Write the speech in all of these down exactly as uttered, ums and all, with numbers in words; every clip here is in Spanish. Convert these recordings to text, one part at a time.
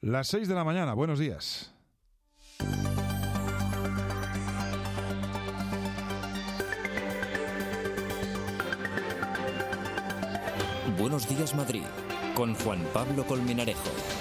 Las seis de la mañana, buenos días. Buenos días, Madrid, con Juan Pablo Colmenarejo.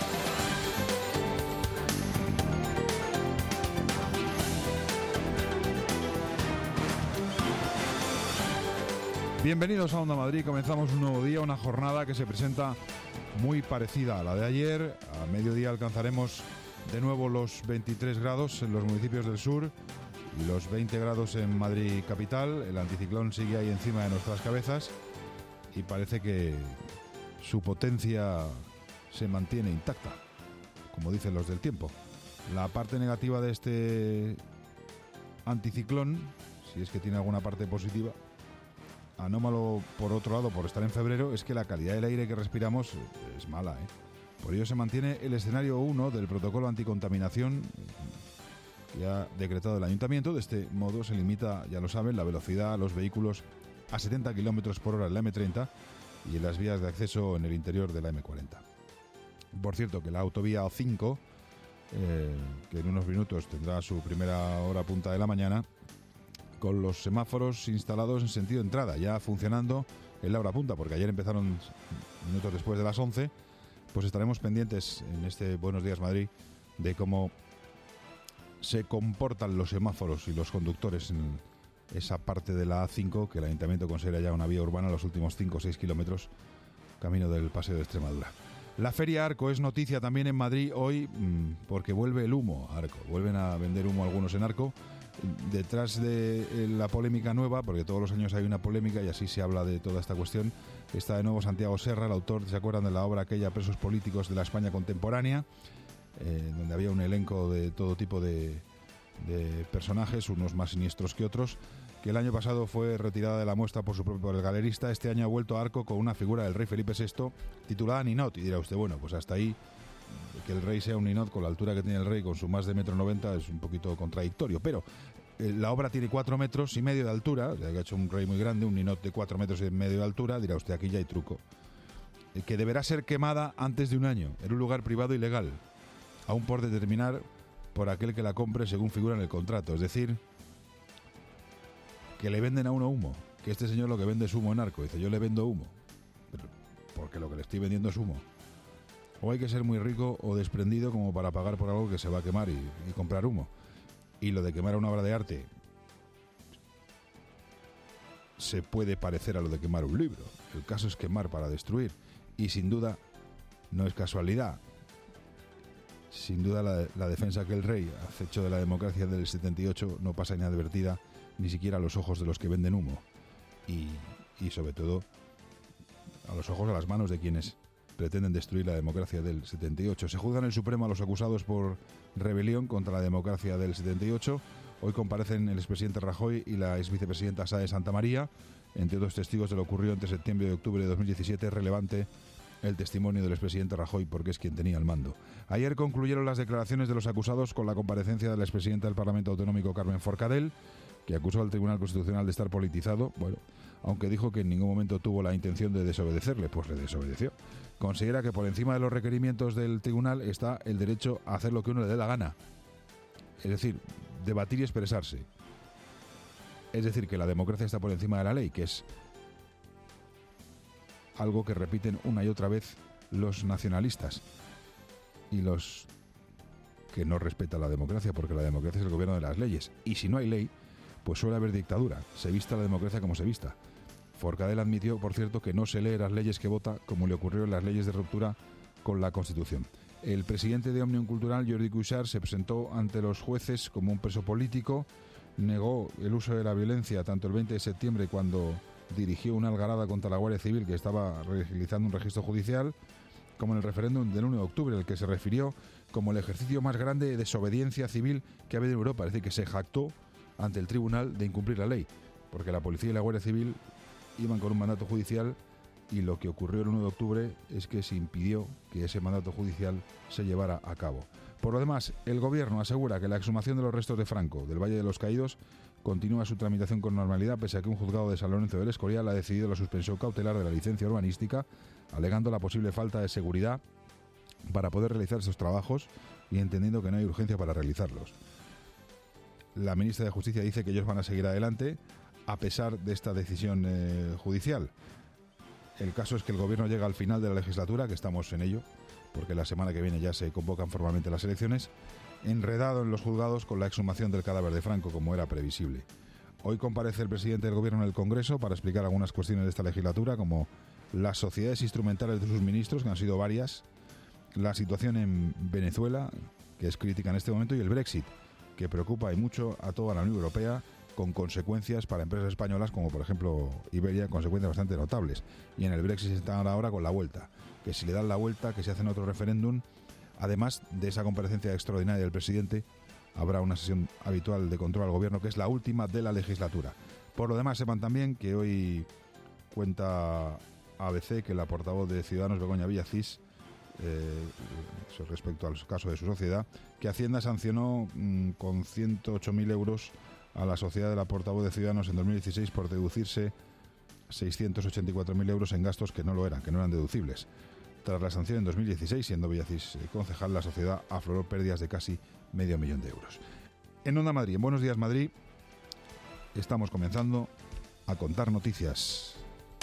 Bienvenidos a Onda Madrid. Comenzamos un nuevo día, una jornada que se presenta muy parecida a la de ayer. A mediodía alcanzaremos de nuevo los veintitrés grados en los municipios del sur y los veinte grados en Madrid capital. El anticiclón sigue ahí encima de nuestras cabezas y parece que su potencia se mantiene intacta, como dicen los del tiempo. La parte negativa de este anticiclón, si es que tiene alguna parte positiva, anómalo por otro lado por estar en febrero, es que la calidad del aire que respiramos es mala, ¿eh? Por ello se mantiene el escenario uno del protocolo anticontaminación que ha decretado el ayuntamiento. De este modo se limita, ya lo saben, la velocidad a los vehículos a setenta kilómetros por hora en la eme treinta y en las vías de acceso en el interior de la eme cuarenta. Por cierto, que la autovía A cinco, eh, que en unos minutos tendrá su primera hora punta de la mañana, con los semáforos instalados en sentido de entrada, ya funcionando en la hora punta, porque ayer empezaron minutos después de las once, pues estaremos pendientes en este Buenos Días Madrid de cómo se comportan los semáforos y los conductores en esa parte de la A cinco que el Ayuntamiento considera ya una vía urbana, los últimos cinco o seis kilómetros camino del Paseo de Extremadura. La Feria Arco es noticia también en Madrid hoy porque vuelve el humo a Arco, vuelven a vender humo algunos en Arco. Detrás de la polémica nueva, porque todos los años hay una polémica y así se habla de toda esta cuestión, está de nuevo Santiago Serra, el autor, ¿se acuerdan de la obra aquella Presos Políticos de la España Contemporánea? Eh, donde había un elenco de todo tipo de, de personajes, unos más siniestros que otros, que el año pasado fue retirada de la muestra por su propio por el galerista. Este año ha vuelto a Arco con una figura del rey Felipe sexto titulada Ninot, y dirá usted, bueno, pues hasta ahí que el rey sea un ninot con la altura que tiene el rey, con su más de metro noventa, es un poquito contradictorio, pero eh, la obra tiene cuatro metros y medio de altura, o sea que ha hecho un rey muy grande, un ninot de cuatro metros y medio de altura, dirá usted, aquí ya hay truco, eh, que deberá ser quemada antes de un año, en un lugar privado y legal, aún por determinar por aquel que la compre según figura en el contrato, es decir, que le venden a uno humo, que este señor lo que vende es humo en Arco, dice, yo le vendo humo, pero porque lo que le estoy vendiendo es humo. O hay que ser muy rico o desprendido como para pagar por algo que se va a quemar y, y comprar humo. Y lo de quemar una obra de arte se puede parecer a lo de quemar un libro. El caso es quemar para destruir. Y sin duda no es casualidad. Sin duda la, la defensa que el rey ha hecho de la democracia del setenta y ocho no pasa inadvertida ni siquiera a los ojos de los que venden humo. Y, y sobre todo a los ojos, a las manos de quienes pretenden destruir la democracia del setenta y ocho. Se juzga en el Supremo a los acusados por rebelión contra la democracia del setenta y ocho. Hoy comparecen el expresidente Rajoy y la exvicepresidenta Sáenz de Santa María, entre dos testigos de lo ocurrido entre septiembre y octubre de dos mil diecisiete. Es relevante el testimonio del expresidente Rajoy porque es quien tenía el mando. Ayer concluyeron las declaraciones de los acusados con la comparecencia de la expresidenta del Parlamento Autonómico, Carmen Forcadell, que acusó al Tribunal Constitucional de estar politizado, bueno, aunque dijo que en ningún momento tuvo la intención de desobedecerle, pues le desobedeció. Considera que por encima de los requerimientos del tribunal está el derecho a hacer lo que uno le dé la gana. Es decir, debatir y expresarse. Es decir, que la democracia está por encima de la ley, que es algo que repiten una y otra vez los nacionalistas y los que no respetan la democracia, porque la democracia es el gobierno de las leyes. Y si no hay ley, pues suele haber dictadura, se vista la democracia como se vista. Forcadell admitió, por cierto, que no se lee las leyes que vota, como le ocurrió en las leyes de ruptura con la Constitución. El presidente de Òmnium Cultural, Jordi Cuixart, se presentó ante los jueces como un preso político, negó el uso de la violencia tanto el veinte de septiembre, cuando dirigió una algarada contra la Guardia Civil que estaba realizando un registro judicial, como en el referéndum del uno de octubre, al que se refirió como el ejercicio más grande de desobediencia civil que ha habido en Europa, es decir, que se jactó ante el tribunal de incumplir la ley, porque la policía y la Guardia Civil iban con un mandato judicial y lo que ocurrió el uno de octubre es que se impidió que ese mandato judicial se llevara a cabo. Por lo demás, el Gobierno asegura que la exhumación de los restos de Franco del Valle de los Caídos continúa su tramitación con normalidad, pese a que un juzgado de San Lorenzo del Escorial ha decidido la suspensión cautelar de la licencia urbanística, alegando la posible falta de seguridad para poder realizar esos trabajos y entendiendo que no hay urgencia para realizarlos. La ministra de Justicia dice que ellos van a seguir adelante a pesar de esta decisión eh, judicial. El caso es que el gobierno llega al final de la legislatura, que estamos en ello, porque la semana que viene ya se convocan formalmente las elecciones, enredado en los juzgados con la exhumación del cadáver de Franco, como era previsible. Hoy comparece el presidente del gobierno en el Congreso para explicar algunas cuestiones de esta legislatura, como las sociedades instrumentales de sus ministros, que han sido varias, la situación en Venezuela, que es crítica en este momento, y el Brexit, que preocupa y mucho a toda la Unión Europea, con consecuencias para empresas españolas como por ejemplo Iberia, consecuencias bastante notables. Y en el Brexit se están ahora con la vuelta, que si le dan la vuelta, que se hacen otro referéndum, además de esa comparecencia extraordinaria del presidente, habrá una sesión habitual de control al gobierno, que es la última de la legislatura. Por lo demás, sepan también que hoy cuenta A B C que la portavoz de Ciudadanos, Begoña Villacís, eh, respecto al caso de su sociedad, que Hacienda sancionó mmm, con ciento ocho mil euros a la sociedad de la portavoz de Ciudadanos en dos mil dieciséis por deducirse seiscientos ochenta y cuatro mil euros en gastos que no lo eran, que no eran deducibles. Tras la sanción en dos mil dieciséis, siendo Villacís concejal, la sociedad afloró pérdidas de casi medio millón de euros. En Onda Madrid, en Buenos Días Madrid, estamos comenzando a contar noticias.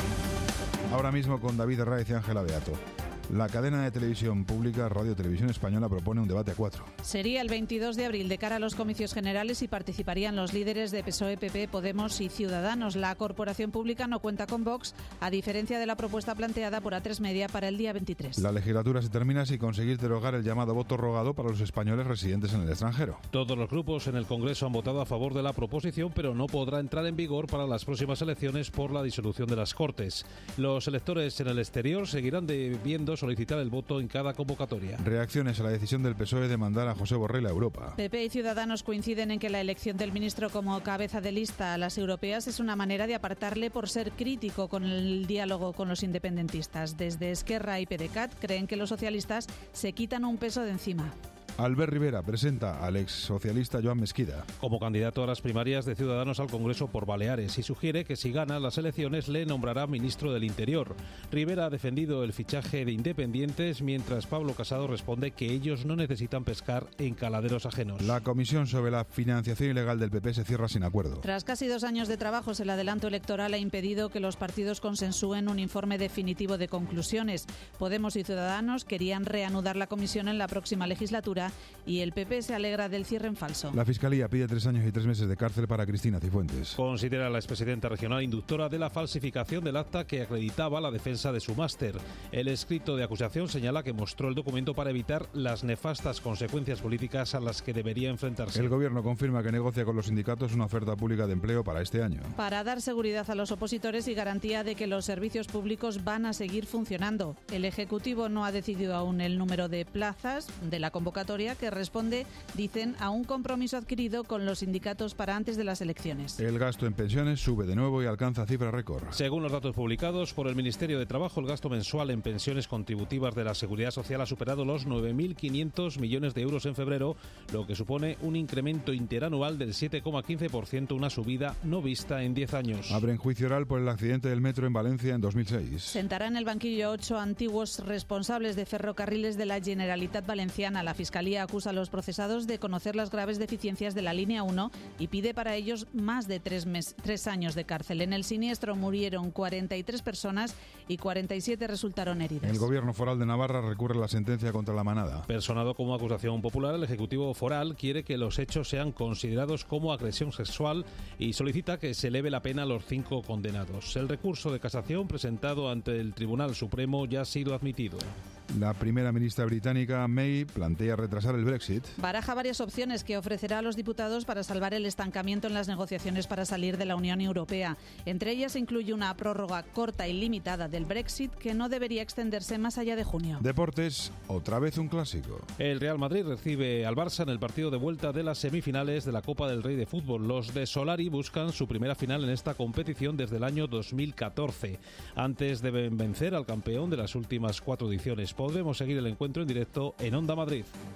Ahora mismo con David Herráez y Ángela Beato. La cadena de televisión pública Radio Televisión Española propone un debate a cuatro. Sería el veintidós de abril de cara a los comicios generales y participarían los líderes de P S O E, P P, Podemos y Ciudadanos. La corporación pública no cuenta con Vox, a diferencia de la propuesta planteada por A tres Media para el día veintitrés. La legislatura se termina sin conseguir derogar el llamado voto rogado para los españoles residentes en el extranjero. Todos los grupos en el Congreso han votado a favor de la proposición, pero no podrá entrar en vigor para las próximas elecciones por la disolución de las Cortes. Los electores en el exterior seguirán debiendo solicitar el voto en cada convocatoria. Reacciones a la decisión del P S O E de mandar a José Borrell a Europa. P P y Ciudadanos coinciden en que la elección del ministro como cabeza de lista a las europeas es una manera de apartarle por ser crítico con el diálogo con los independentistas. Desde Esquerra y P D C A T creen que los socialistas se quitan un peso de encima. Albert Rivera presenta al ex socialista Joan Mesquida como candidato a las primarias de Ciudadanos al Congreso por Baleares y sugiere que si gana las elecciones le nombrará ministro del Interior. Rivera ha defendido el fichaje de independientes, mientras Pablo Casado responde que ellos no necesitan pescar en caladeros ajenos. La comisión sobre la financiación ilegal del P P se cierra sin acuerdo. Tras casi dos años de trabajos, el adelanto electoral ha impedido que los partidos consensúen un informe definitivo de conclusiones. Podemos y Ciudadanos querían reanudar la comisión en la próxima legislatura y el P P se alegra del cierre en falso. La Fiscalía pide tres años y tres meses de cárcel para Cristina Cifuentes. Considera a la expresidenta regional inductora de la falsificación del acta que acreditaba la defensa de su máster. El escrito de acusación señala que mostró el documento para evitar las nefastas consecuencias políticas a las que debería enfrentarse. El gobierno confirma que negocia con los sindicatos una oferta pública de empleo para este año. Para dar seguridad a los opositores y garantía de que los servicios públicos van a seguir funcionando. El Ejecutivo no ha decidido aún el número de plazas de la convocatoria, que responde, dicen, a un compromiso adquirido con los sindicatos para antes de las elecciones. El gasto en pensiones sube de nuevo y alcanza cifra récord. Según los datos publicados por el Ministerio de Trabajo, el gasto mensual en pensiones contributivas de la Seguridad Social ha superado los nueve mil quinientos millones de euros en febrero, lo que supone un incremento interanual del siete coma quince por ciento, una subida no vista en diez años. Abren juicio oral por el accidente del metro en Valencia en dos mil seis. Sentará en el banquillo ocho antiguos responsables de ferrocarriles de la Generalitat Valenciana. La Fiscalía acusa a los procesados de conocer las graves deficiencias de la línea uno y pide para ellos más de tres, mes, tres años de cárcel. En el siniestro murieron cuarenta y tres personas y cuarenta y siete resultaron heridas. El gobierno foral de Navarra recurre la sentencia contra la manada. Personado como acusación popular, el Ejecutivo foral quiere que los hechos sean considerados como agresión sexual y solicita que se eleve la pena a los cinco condenados. El recurso de casación presentado ante el Tribunal Supremo ya ha sido admitido. La primera ministra británica, May, plantea retrasar el Brexit. Baraja varias opciones que ofrecerá a los diputados para salvar el estancamiento en las negociaciones para salir de la Unión Europea. Entre ellas se incluye una prórroga corta y limitada del Brexit que no debería extenderse más allá de junio. Deportes, otra vez un clásico. El Real Madrid recibe al Barça en el partido de vuelta de las semifinales de la Copa del Rey de Fútbol. Los de Solari buscan su primera final en esta competición desde el año dos mil catorce. Antes deben vencer al campeón de las últimas cuatro ediciones. Podremos seguir el encuentro en directo en Onda Madrid.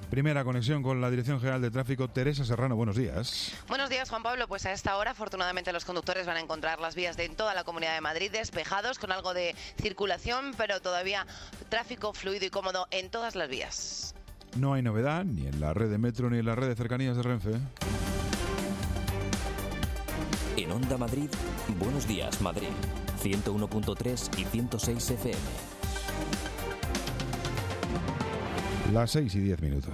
Primera conexión con la Dirección General de Tráfico. Teresa Serrano, buenos días. Buenos días, Juan Pablo. Pues a esta hora, afortunadamente, los conductores van a encontrar las vías de toda la Comunidad de Madrid despejados, con algo de circulación, pero todavía tráfico fluido y cómodo en todas las vías. No hay novedad ni en la red de metro ni en la red de cercanías de Renfe. En Onda Madrid, Buenos Días Madrid, ciento uno punto tres y ciento seis F M. Las seis y diez minutos.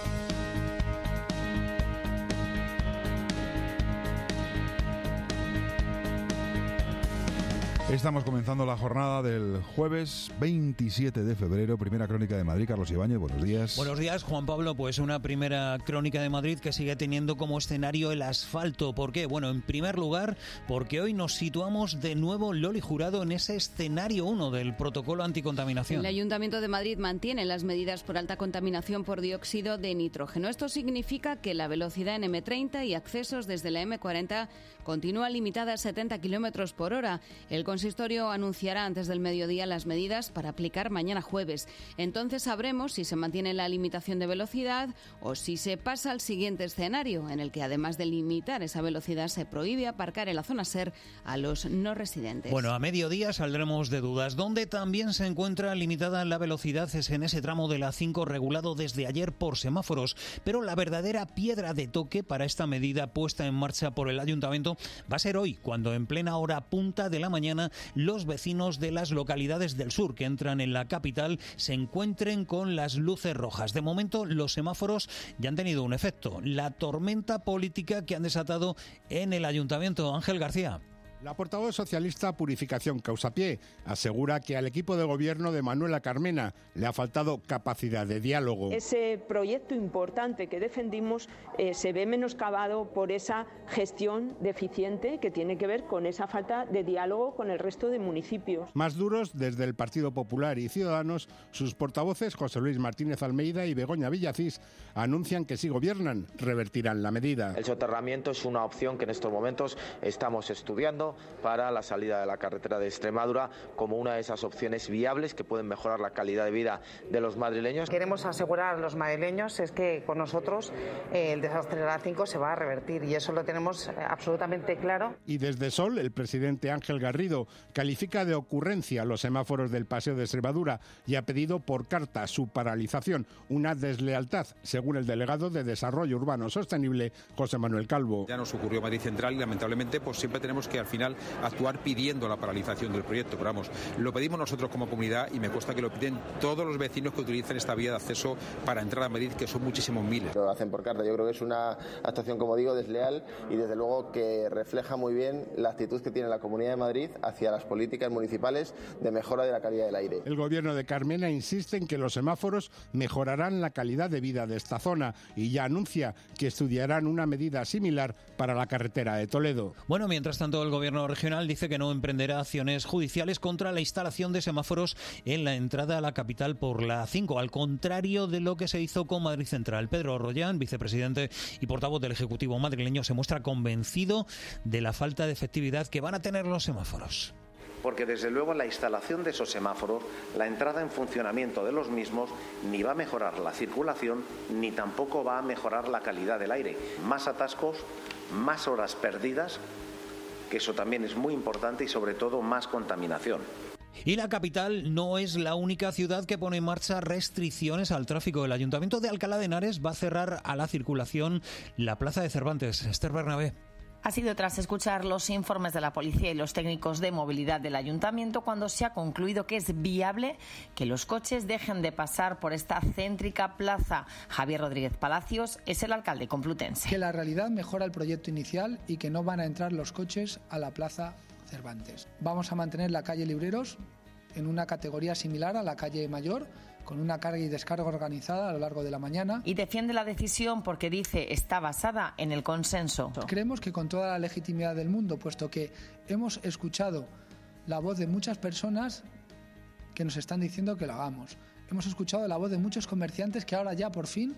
Estamos comenzando la jornada del jueves veintisiete de febrero, primera crónica de Madrid. Carlos Ibáñez, buenos días. Buenos días, Juan Pablo. Pues una primera crónica de Madrid que sigue teniendo como escenario el asfalto. ¿Por qué? Bueno, en primer lugar, porque hoy nos situamos de nuevo, Loli Jurado, en ese escenario uno del protocolo anticontaminación. El Ayuntamiento de Madrid mantiene las medidas por alta contaminación por dióxido de nitrógeno. Esto significa que la velocidad en eme treinta y accesos desde la eme cuarenta continúa limitada a setenta kilómetros por hora. El El consistorio anunciará antes del mediodía las medidas para aplicar mañana jueves. Entonces sabremos si se mantiene la limitación de velocidad o si se pasa al siguiente escenario, en el que además de limitar esa velocidad se prohíbe aparcar en la zona SER a los no residentes. Bueno, a mediodía saldremos de dudas. Donde también se encuentra limitada la velocidad es en ese tramo de la cinco regulado desde ayer por semáforos. Pero la verdadera piedra de toque para esta medida puesta en marcha por el Ayuntamiento va a ser hoy, cuando en plena hora punta de la mañana los vecinos de las localidades del sur que entran en la capital se encuentren con las luces rojas. De momento, los semáforos ya han tenido un efecto: la tormenta política que han desatado en el Ayuntamiento. Ángel García. La portavoz socialista Purificación Causapié asegura que al equipo de gobierno de Manuela Carmena le ha faltado capacidad de diálogo. Ese proyecto importante que defendimos eh, se ve menoscabado por esa gestión deficiente que tiene que ver con esa falta de diálogo con el resto de municipios. Más duros, desde el Partido Popular y Ciudadanos, sus portavoces José Luis Martínez Almeida y Begoña Villacís anuncian que si gobiernan revertirán la medida. El soterramiento es una opción que en estos momentos estamos estudiando para la salida de la carretera de Extremadura como una de esas opciones viables que pueden mejorar la calidad de vida de los madrileños. Queremos asegurar a los madrileños es que con nosotros eh, el desastre de la cinco se va a revertir y eso lo tenemos absolutamente claro. Y desde Sol, el presidente Ángel Garrido califica de ocurrencia los semáforos del Paseo de Extremadura y ha pedido por carta su paralización, una deslealtad, según el delegado de Desarrollo Urbano Sostenible, José Manuel Calvo. Ya nos ocurrió Madrid Central y lamentablemente pues siempre tenemos que al final actuar pidiendo la paralización del proyecto, pero vamos, lo pedimos nosotros como comunidad y me consta que lo piden todos los vecinos que utilizan esta vía de acceso para entrar a Madrid, que son muchísimos miles. Lo hacen por carta. Yo creo que es una actuación, como digo, desleal y desde luego que refleja muy bien la actitud que tiene la Comunidad de Madrid hacia las políticas municipales de mejora de la calidad del aire. El gobierno de Carmena insiste en que los semáforos mejorarán la calidad de vida de esta zona y ya anuncia que estudiarán una medida similar para la carretera de Toledo. Bueno, mientras tanto, el gobierno regional dice que no emprenderá acciones judiciales contra la instalación de semáforos en la entrada a la capital por la cinco, al contrario de lo que se hizo con Madrid Central. Pedro Rollán, vicepresidente y portavoz del Ejecutivo madrileño, se muestra convencido de la falta de efectividad que van a tener los semáforos. Porque desde luego la instalación de esos semáforos, la entrada en funcionamiento de los mismos, ni va a mejorar la circulación, ni tampoco va a mejorar la calidad del aire. Más atascos, más horas perdidas, que eso también es muy importante, y sobre todo más contaminación. Y la capital no es la única ciudad que pone en marcha restricciones al tráfico. El Ayuntamiento de Alcalá de Henares va a cerrar a la circulación la Plaza de Cervantes. Esther Bernabé. Ha sido tras escuchar los informes de la policía y los técnicos de movilidad del ayuntamiento cuando se ha concluido que es viable que los coches dejen de pasar por esta céntrica plaza. Javier Rodríguez Palacios es el alcalde complutense. Que la realidad mejora el proyecto inicial y que no van a entrar los coches a la plaza Cervantes. Vamos a mantener la calle Libreros en una categoría similar a la calle Mayor, con una carga y descarga organizada a lo largo de la mañana. Y defiende la decisión porque dice está basada en el consenso. Creemos que con toda la legitimidad del mundo, puesto que hemos escuchado la voz de muchas personas que nos están diciendo que lo hagamos. Hemos escuchado la voz de muchos comerciantes que ahora ya por fin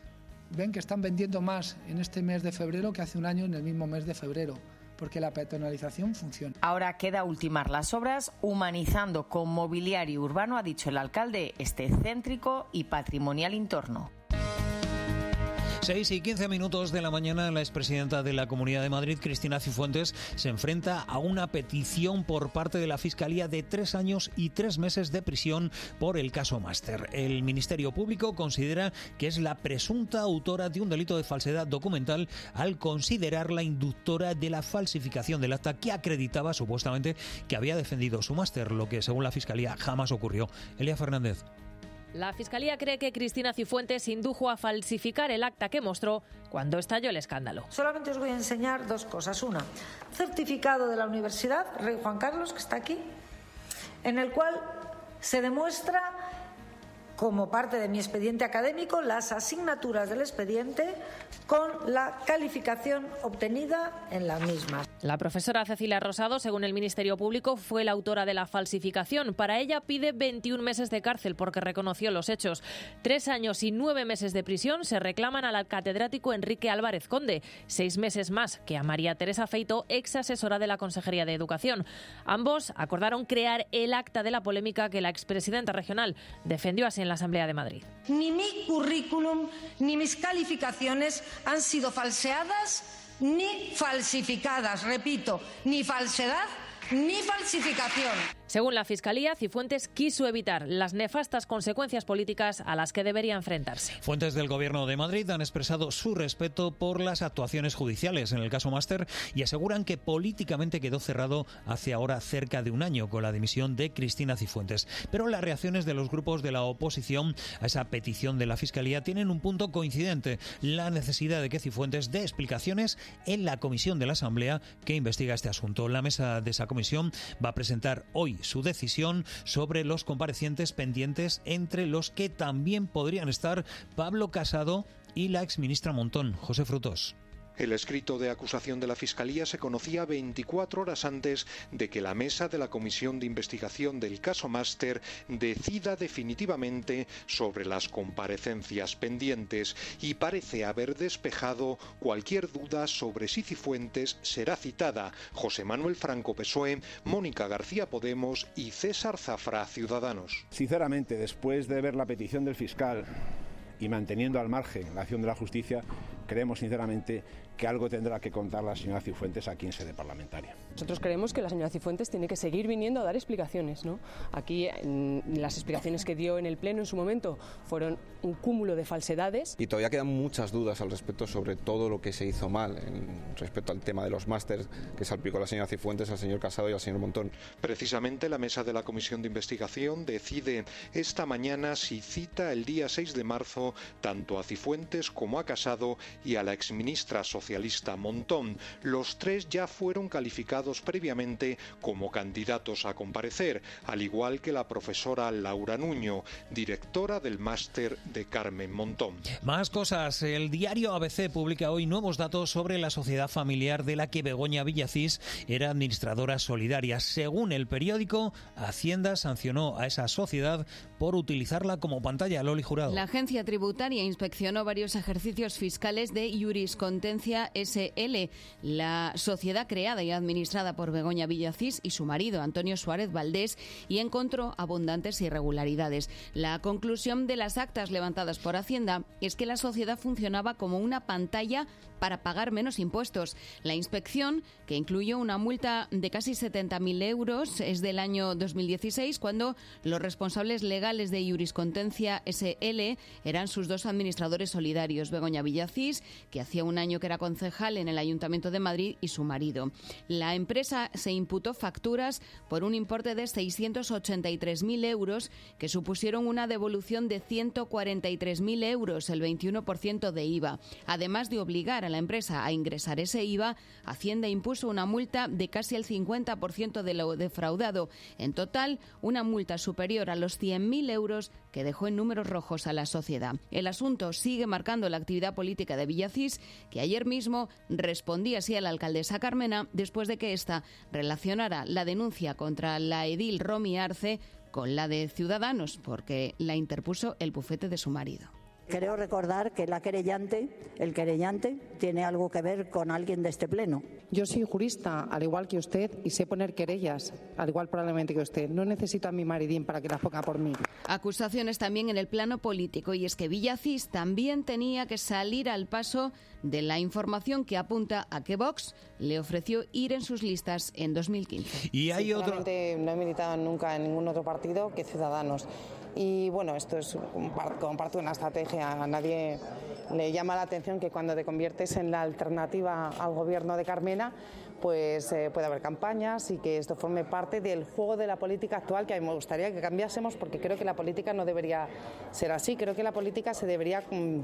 ven que están vendiendo más en este mes de febrero que hace un año en el mismo mes de febrero, porque la peatonalización funciona. Ahora queda ultimar las obras, humanizando con mobiliario urbano, ha dicho el alcalde, este céntrico y patrimonial entorno. seis y quince minutos de la mañana, la expresidenta de la Comunidad de Madrid, Cristina Cifuentes, se enfrenta a una petición por parte de la Fiscalía de tres años y tres meses de prisión por el caso Máster. El Ministerio Público considera que es la presunta autora de un delito de falsedad documental al considerarla inductora de la falsificación del acta que acreditaba supuestamente que había defendido su máster, lo que según la Fiscalía jamás ocurrió. Elia Fernández. La Fiscalía cree que Cristina Cifuentes indujo a falsificar el acta que mostró cuando estalló el escándalo. Solamente os voy a enseñar dos cosas. Una, certificado de la Universidad Rey Juan Carlos, que está aquí, en el cual se demuestra, como parte de mi expediente académico, las asignaturas del expediente con la calificación obtenida en las mismas. La profesora Cecilia Rosado, según el Ministerio Público, fue la autora de la falsificación. Para ella pide veintiún meses de cárcel porque reconoció los hechos. Tres años y nueve meses de prisión se reclaman al catedrático Enrique Álvarez Conde. Seis meses más que a María Teresa Feito, ex asesora de la Consejería de Educación. Ambos acordaron crear el acta de la polémica que la expresidenta regional defendió así en la Asamblea de Madrid. Ni mi currículum ni mis calificaciones han sido falseadas ni falsificadas. Repito, ni falsedad ni falsificación. Según la Fiscalía, Cifuentes quiso evitar las nefastas consecuencias políticas a las que debería enfrentarse. Fuentes del Gobierno de Madrid han expresado su respeto por las actuaciones judiciales en el caso Máster y aseguran que políticamente quedó cerrado hace ahora cerca de un año con la dimisión de Cristina Cifuentes. Pero las reacciones de los grupos de la oposición a esa petición de la Fiscalía tienen un punto coincidente: la necesidad de que Cifuentes dé explicaciones en la comisión de la Asamblea que investiga este asunto. La mesa de esa comisión va a presentar hoy su decisión sobre los comparecientes pendientes, entre los que también podrían estar Pablo Casado y la exministra Montón. José Frutos. El escrito de acusación de la Fiscalía se conocía veinticuatro horas antes de que la mesa de la Comisión de Investigación del caso Máster decida definitivamente sobre las comparecencias pendientes y parece haber despejado cualquier duda sobre si Cifuentes será citada. José Manuel Franco, P S O E, Mónica García, Podemos y César Zafra, Ciudadanos. Sinceramente, después de ver la petición del fiscal y manteniendo al margen la acción de la justicia, creemos sinceramente que algo tendrá que contar la señora Cifuentes aquí en sede parlamentaria. Nosotros creemos que la señora Cifuentes tiene que seguir viniendo a dar explicaciones, ¿no? Aquí en las explicaciones que dio en el Pleno en su momento fueron un cúmulo de falsedades. Y todavía quedan muchas dudas al respecto sobre todo lo que se hizo mal en respecto al tema de los másters que salpicó la señora Cifuentes, al señor Casado y al señor Montón. Precisamente la mesa de la Comisión de Investigación decide esta mañana si cita el día seis de marzo tanto a Cifuentes como a Casado y a la exministra socialista Montón. Los tres ya fueron calificados previamente como candidatos a comparecer, al igual que la profesora Laura Nuño, directora del máster de Carmen Montón. Más cosas. El diario A B C publica hoy nuevos datos sobre la sociedad familiar de la que Begoña Villacís era administradora solidaria. Según el periódico, Hacienda sancionó a esa sociedad por utilizarla como pantalla. Loli Jurado. La agencia tributaria inspeccionó varios ejercicios fiscales de Juriscontencia S L, la sociedad creada y administrada por Begoña Villacís y su marido Antonio Suárez Valdés, y encontró abundantes irregularidades. La conclusión de las actas levantadas por Hacienda es que la sociedad funcionaba como una pantalla para pagar menos impuestos. La inspección, que incluyó una multa de casi setenta mil euros, es del año dos mil dieciséis, cuando los responsables legales de Juriscontencia S L eran sus dos administradores solidarios, Begoña Villacís, que hacía un año que era concejal en el Ayuntamiento de Madrid, y su marido. La empresa se imputó facturas por un importe de seiscientos ochenta y tres mil euros, que supusieron una devolución de ciento cuarenta y tres mil euros, el veintiuno por ciento de I V A. Además de obligar a la empresa a ingresar ese I V A, Hacienda impuso una multa de casi el cincuenta por ciento de lo defraudado. En total, una multa superior a los cien mil euros que dejó en números rojos a la sociedad. El asunto sigue marcando la actividad política de Villacís, que ayer mismo respondía así a la alcaldesa Carmena después de que ésta relacionara la denuncia contra la edil Romy Arce con la de Ciudadanos, porque la interpuso el bufete de su marido. Creo recordar que la querellante, el querellante, tiene algo que ver con alguien de este pleno. Yo soy jurista, al igual que usted, y sé poner querellas, al igual probablemente que usted. No necesito a mi maridín para que las ponga por mí. Acusaciones también en el plano político, y es que Villacís también tenía que salir al paso de la información que apunta a que Vox le ofreció ir en sus listas en dos mil quince. Y hay otro... No he militado nunca en ningún otro partido que Ciudadanos. Y bueno, esto es como parte de una estrategia. A nadie le llama la atención que cuando te conviertes en la alternativa al gobierno de Carmena, pues eh, puede haber campañas y que esto forme parte del juego de la política actual, que a mí me gustaría que cambiásemos, porque creo que la política no debería ser así. Creo que la política se debería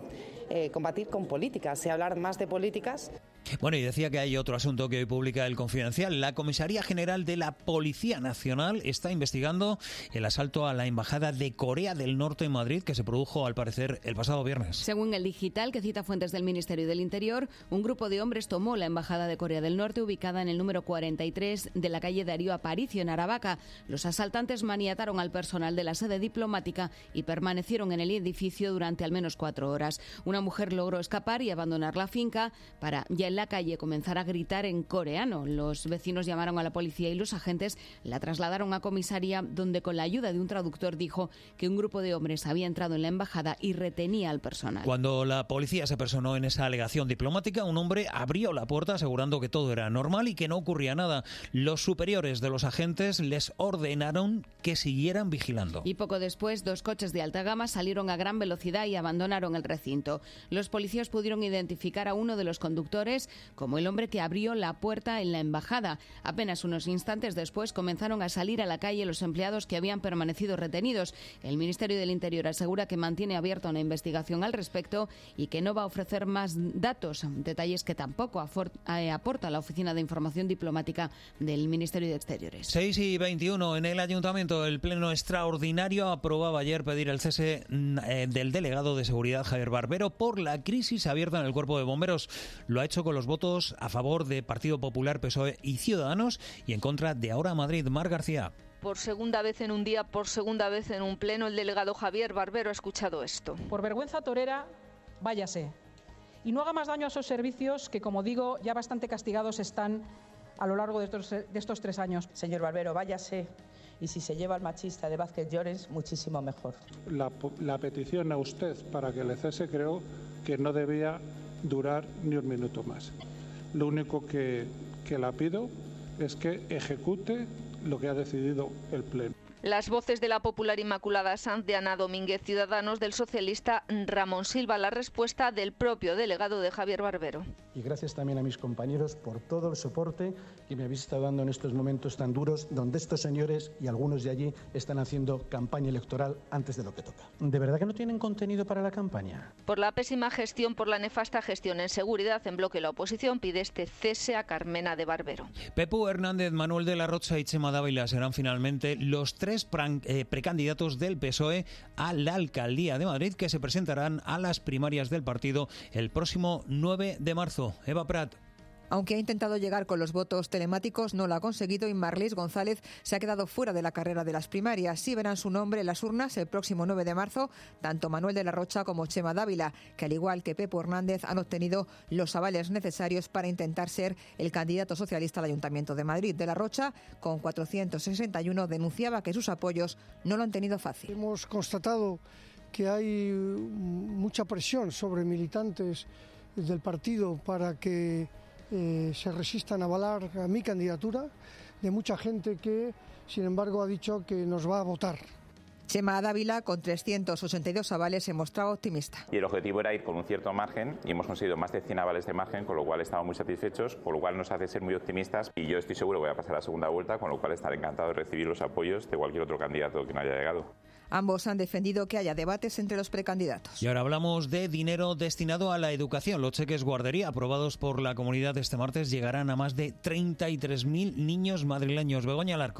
eh, combatir con políticas y hablar más de políticas. Bueno, y decía que hay otro asunto que hoy publica El Confidencial. La Comisaría General de la Policía Nacional está investigando el asalto a la Embajada de Corea del Norte en Madrid, que se produjo, al parecer, el pasado viernes. Según El Digital, que cita fuentes del Ministerio del Interior, un grupo de hombres tomó la Embajada de Corea del Norte, ubicada en el número cuarenta y tres de la calle Darío Aparicio, en Aravaca. Los asaltantes maniataron al personal de la sede diplomática y permanecieron en el edificio durante al menos cuatro horas. Una mujer logró escapar y abandonar la finca para, ya en la calle, comenzar a gritar en coreano. Los vecinos llamaron a la policía y los agentes la trasladaron a comisaría, donde con la ayuda de un traductor dijo que un grupo de hombres había entrado en la embajada y retenía al personal. Cuando la policía se personó en esa alegación diplomática, un hombre abrió la puerta asegurando que todo era normal y que no ocurría nada. Los superiores de los agentes les ordenaron que siguieran vigilando. Y poco después, dos coches de alta gama salieron a gran velocidad y abandonaron el recinto. Los policías pudieron identificar a uno de los conductores como el hombre que abrió la puerta en la embajada. Apenas unos instantes después comenzaron a salir a la calle los empleados que habían permanecido retenidos. El Ministerio del Interior asegura que mantiene abierta una investigación al respecto y que no va a ofrecer más datos, detalles que tampoco aporta la Oficina de Información Diplomática del Ministerio de Exteriores. seis y veintiuno en el Ayuntamiento. El Pleno Extraordinario aprobaba ayer pedir el cese eh, del delegado de Seguridad, Javier Barbero, por la crisis abierta en el Cuerpo de Bomberos. Lo ha hecho con los votos a favor de Partido Popular, P S O E y Ciudadanos y en contra de Ahora Madrid. Mar García. Por segunda vez en un día, por segunda vez en un pleno, el delegado Javier Barbero ha escuchado esto. Por vergüenza torera, váyase. Y no haga más daño a esos servicios que, como digo, ya bastante castigados están a lo largo de estos, de estos tres años. Señor Barbero, váyase. Y si se lleva al machista de Vázquez Llorens, muchísimo mejor. La, la petición a usted para que le cese creo que no debía durar ni un minuto más. Lo único que, que la pido es que ejecute lo que ha decidido el Pleno. Las voces de la popular Inmaculada Sanz, de Ana Domínguez, Ciudadanos, del socialista Ramón Silva, la respuesta del propio delegado de Javier Barbero. Y gracias también a mis compañeros por todo el soporte que me habéis estado dando en estos momentos tan duros, donde estos señores y algunos de allí están haciendo campaña electoral antes de lo que toca. ¿De verdad que no tienen contenido para la campaña? Por la pésima gestión, por la nefasta gestión en seguridad, en bloque la oposición pide este cese a Carmena de Barbero. Pepu Hernández, Manuel de la Rocha y Chema Dávila serán finalmente los tres precandidatos del P S O E a la Alcaldía de Madrid, que se presentarán a las primarias del partido el próximo nueve de marzo. Eva Prat. Aunque ha intentado llegar con los votos telemáticos, no lo ha conseguido y Marlis González se ha quedado fuera de la carrera de las primarias. Sí verán su nombre en las urnas el próximo nueve de marzo, tanto Manuel de la Rocha como Chema Dávila, que al igual que Pepo Hernández han obtenido los avales necesarios para intentar ser el candidato socialista al Ayuntamiento de Madrid. De la Rocha, con cuatrocientos sesenta y uno, denunciaba que sus apoyos no lo han tenido fácil. Hemos constatado que hay mucha presión sobre militantes del partido para que Eh, se resistan a avalar a mi candidatura, de mucha gente que, sin embargo, ha dicho que nos va a votar. Chema Dávila, con trescientos ochenta y dos avales, se mostraba optimista. Y el objetivo era ir con un cierto margen y hemos conseguido más de cien avales de margen, con lo cual estamos muy satisfechos, por lo cual nos hace ser muy optimistas y yo estoy seguro que voy a pasar a la segunda vuelta, con lo cual estaré encantado de recibir los apoyos de cualquier otro candidato que no haya llegado. Ambos han defendido que haya debates entre los precandidatos. Y ahora hablamos de dinero destinado a la educación. Los cheques guardería aprobados por la comunidad este martes llegarán a más de treinta y tres mil niños madrileños. Begoña Alarcón.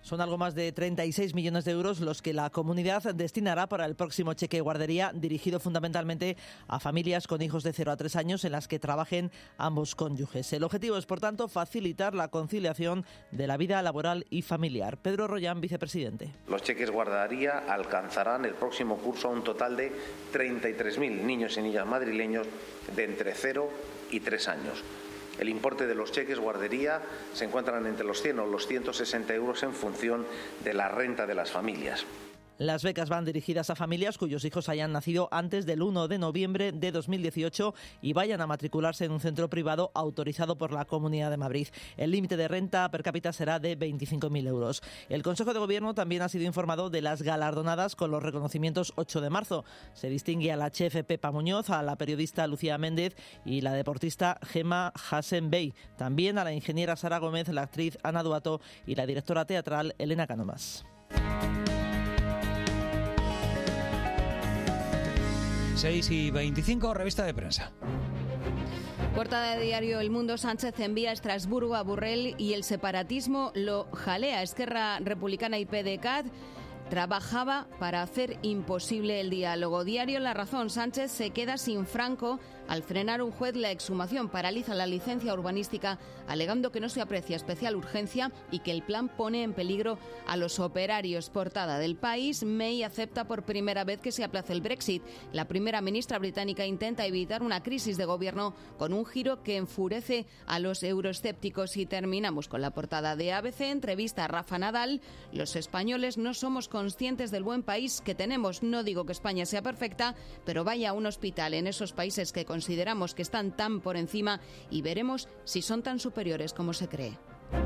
Son algo más de treinta y seis millones de euros los que la comunidad destinará para el próximo cheque guardería, dirigido fundamentalmente a familias con hijos de cero a tres años en las que trabajen ambos cónyuges. El objetivo es, por tanto, facilitar la conciliación de la vida laboral y familiar. Pedro Rollán, vicepresidente. Los cheques guardería alcanzarán el próximo curso un total de treinta y tres mil niños y niñas madrileños de entre cero y tres años. El importe de los cheques guardería se encuentran entre los cien o los ciento sesenta euros en función de la renta de las familias. Las becas van dirigidas a familias cuyos hijos hayan nacido antes del uno de noviembre de dos mil dieciocho y vayan a matricularse en un centro privado autorizado por la Comunidad de Madrid. El límite de renta per cápita será de veinticinco mil euros. El Consejo de Gobierno también ha sido informado de las galardonadas con los reconocimientos ocho de marzo. Se distingue a la chef Pepa Muñoz, a la periodista Lucía Méndez y la deportista Gemma Hassen Bey. También a la ingeniera Sara Gómez, la actriz Ana Duato y la directora teatral Elena Cánovas. seis y veinticinco, revista de prensa. Portada de diario El Mundo. Sánchez envía a Estrasburgo a Borrell y el separatismo lo jalea. Esquerra Republicana y P D C A T trabajaba para hacer imposible el diálogo. Diario La Razón. Sánchez se queda sin Franco al frenar un juez la exhumación. Paraliza la licencia urbanística alegando que no se aprecia especial urgencia y que el plan pone en peligro a los operarios. Portada del País. May acepta por primera vez que se aplace el Brexit. La primera ministra británica intenta evitar una crisis de gobierno con un giro que enfurece a los euroescépticos. Y terminamos con la portada de A B C. Entrevista a Rafa Nadal. Los españoles no somos conscientes del buen país que tenemos. No digo que España sea perfecta, pero vaya a un hospital en esos países que consideramos que están tan por encima y veremos si son tan superiores como se cree.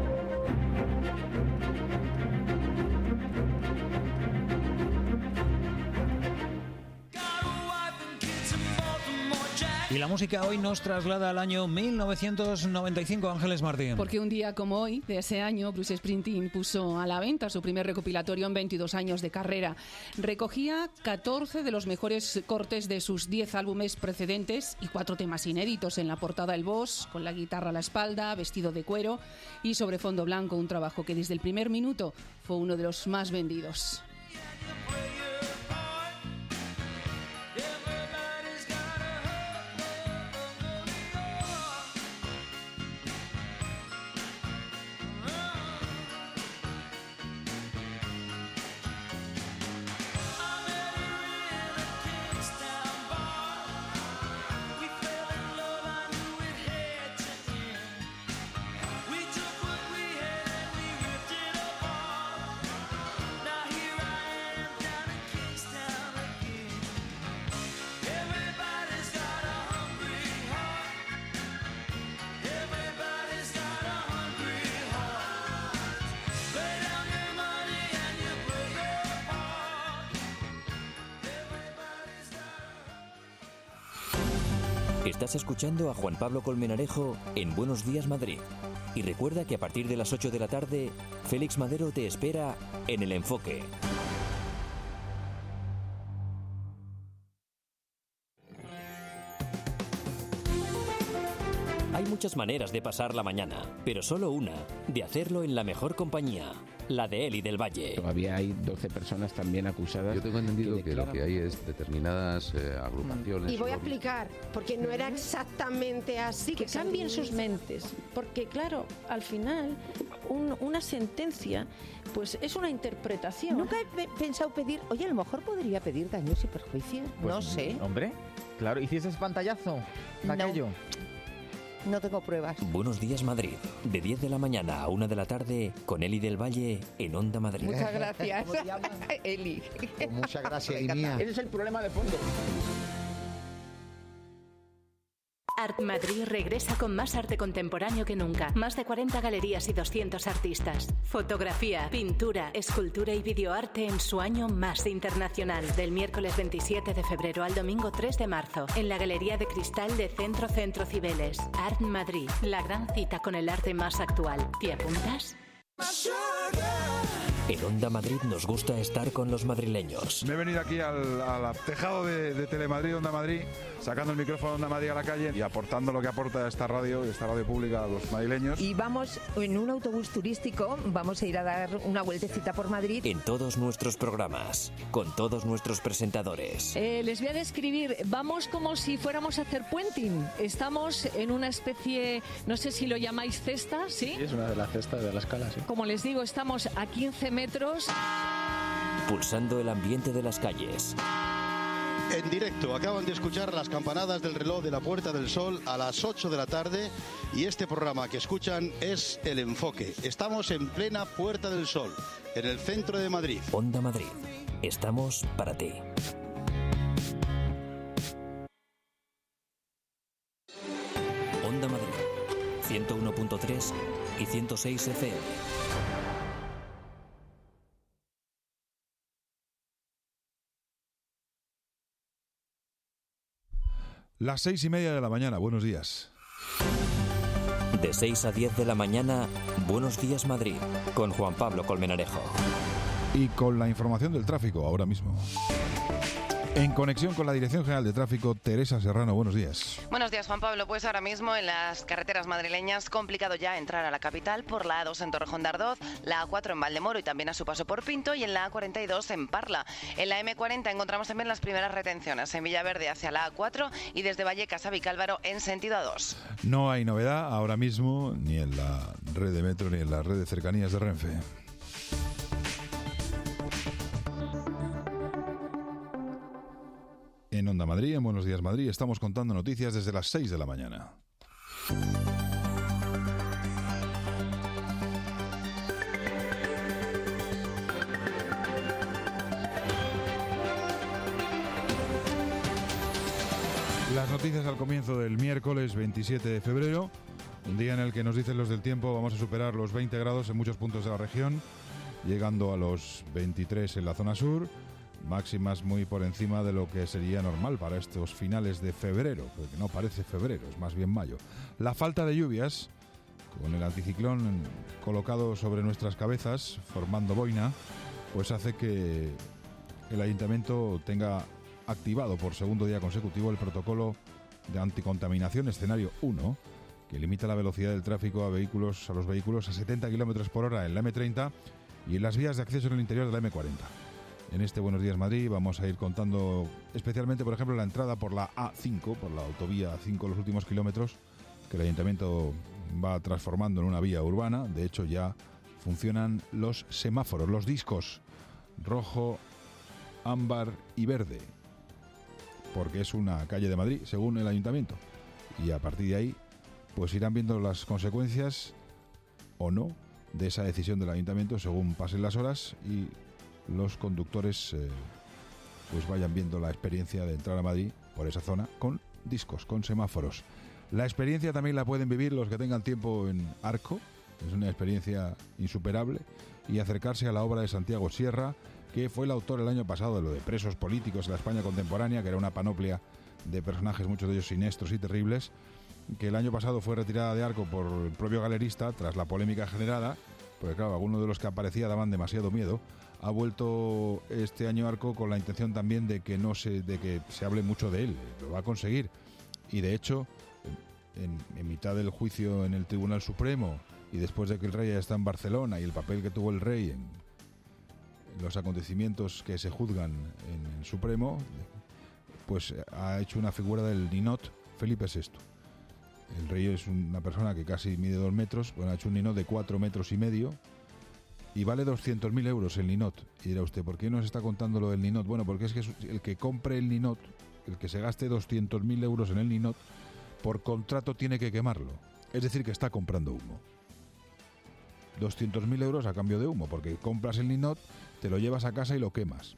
Y la música hoy nos traslada al año mil novecientos noventa y cinco, Ángeles Martín. Porque un día como hoy, de ese año, Bruce Springsteen puso a la venta su primer recopilatorio en veintidós años de carrera. Recogía catorce de los mejores cortes de sus diez álbumes precedentes y cuatro temas inéditos. En la portada el boss, con la guitarra a la espalda, vestido de cuero y sobre fondo blanco, un trabajo que desde el primer minuto fue uno de los más vendidos. Estás escuchando a Juan Pablo Colmenarejo en Buenos Días Madrid. Y recuerda que a partir de las ocho de la tarde, Félix Madero te espera en El Enfoque. Hay muchas maneras de pasar la mañana, pero solo una, de hacerlo en la mejor compañía, la de Eli del Valle. Todavía hay doce personas también acusadas. Yo tengo entendido que, que lo que hay es determinadas eh, agrupaciones. Y voy a explicar, porque no era exactamente así. Que cambien sus mentes, porque claro, al final un, una sentencia pues es una interpretación. Nunca he pensado pedir, oye, a lo mejor podría pedir daños y perjuicios, pues, no sé. Hombre, claro, ¿hiciste pantallazo de aquello? No tengo pruebas. Buenos Días Madrid, de diez de la mañana a una de la tarde, con Eli del Valle en Onda Madrid. Muchas gracias. ¿Cómo te llamas? Eli. Pues muchas gracias, mía. Ese es el problema de fondo. Art Madrid regresa con más arte contemporáneo que nunca. Más de cuarenta galerías y doscientos artistas. Fotografía, pintura, escultura y videoarte en su año más internacional. Del miércoles veintisiete de febrero al domingo tres de marzo. En la Galería de Cristal de Centro Centro Cibeles. Art Madrid. La gran cita con el arte más actual. ¿Te apuntas? En Onda Madrid nos gusta estar con los madrileños. Me he venido aquí al, al tejado de, de Telemadrid, Onda Madrid, sacando el micrófono de Onda Madrid a la calle y aportando lo que aporta esta radio, esta radio pública a los madrileños. Y vamos en un autobús turístico, vamos a ir a dar una vueltecita por Madrid. En todos nuestros programas, con todos nuestros presentadores. Eh, les voy a describir, vamos como si fuéramos a hacer puenting. Estamos en una especie, no sé si lo llamáis cesta, ¿sí? Sí, es una de las cestas de la escala, sí. Como les digo, estamos a quince metros. Pulsando el ambiente de las calles. En directo, acaban de escuchar las campanadas del reloj de la Puerta del Sol a las ocho de la tarde y este programa que escuchan es El Enfoque. Estamos en plena Puerta del Sol, en el centro de Madrid. Onda Madrid, estamos para ti. Onda Madrid, ciento uno punto tres y ciento seis F M. Las seis y media de la mañana, buenos días. De seis a diez de la mañana, Buenos Días Madrid, con Juan Pablo Colmenarejo. Y con la información del tráfico, ahora mismo. En conexión con la Dirección General de Tráfico, Teresa Serrano, buenos días. Buenos días, Juan Pablo. Pues ahora mismo en las carreteras madrileñas, complicado ya entrar a la capital por la A dos en Torrejón de Ardoz, la A cuatro en Valdemoro y también a su paso por Pinto y en la A cuarenta y dos en Parla. En la eme cuarenta encontramos también las primeras retenciones en Villaverde hacia la A cuatro y desde Vallecas a Vicálvaro en sentido A dos. No hay novedad ahora mismo ni en la red de metro ni en la red de cercanías de Renfe. En Onda Madrid, en Buenos Días Madrid, estamos contando noticias desde las seis de la mañana. Las noticias al comienzo del miércoles veintisiete de febrero, un día en el que nos dicen los del tiempo vamos a superar los veinte grados en muchos puntos de la región, llegando a los veintitrés en la zona sur. Máximas muy por encima de lo que sería normal para estos finales de febrero, porque no parece febrero, es más bien mayo. La falta de lluvias, con el anticiclón colocado sobre nuestras cabezas, formando boina, pues hace que el ayuntamiento tenga activado por segundo día consecutivo el protocolo de anticontaminación escenario uno, que limita la velocidad del tráfico a vehículos a los vehículos a setenta kilómetros por hora en la eme treinta y en las vías de acceso en el interior de la eme cuarenta. En este Buenos Días Madrid vamos a ir contando especialmente, por ejemplo, la entrada por la A cinco, por la autovía A cinco, los últimos kilómetros, que el ayuntamiento va transformando en una vía urbana. De hecho, ya funcionan los semáforos, los discos rojo, ámbar y verde, porque es una calle de Madrid, según el ayuntamiento. Y a partir de ahí, pues irán viendo las consecuencias o no de esa decisión del ayuntamiento según pasen las horas y los conductores eh, pues vayan viendo la experiencia de entrar a Madrid por esa zona con discos, con semáforos. La experiencia también la pueden vivir los que tengan tiempo en Arco, es una experiencia insuperable, y acercarse a la obra de Santiago Sierra, que fue el autor el año pasado de lo de presos políticos en la España contemporánea, que era una panoplia de personajes, muchos de ellos siniestros y terribles, que el año pasado fue retirada de Arco por el propio galerista tras la polémica generada, porque claro, algunos de los que aparecía daban demasiado miedo. Ha vuelto este año Arco con la intención también de que no se, de que se hable mucho de él. Lo va a conseguir. Y de hecho, en, en mitad del juicio en el Tribunal Supremo y después de que el rey ya está en Barcelona y el papel que tuvo el rey en, en los acontecimientos que se juzgan en el Supremo, pues ha hecho una figura del ninot Felipe sexto. El rey es una persona que casi mide dos metros, bueno, ha hecho un ninot de cuatro metros y medio. Y vale doscientos mil euros el ninot. Y dirá usted, ¿por qué nos está contando lo del ninot? Bueno, porque es que el que compre el ninot, el que se gaste doscientos mil euros en el ninot, por contrato tiene que quemarlo. Es decir, que está comprando humo. doscientos mil euros a cambio de humo, porque compras el ninot, te lo llevas a casa y lo quemas.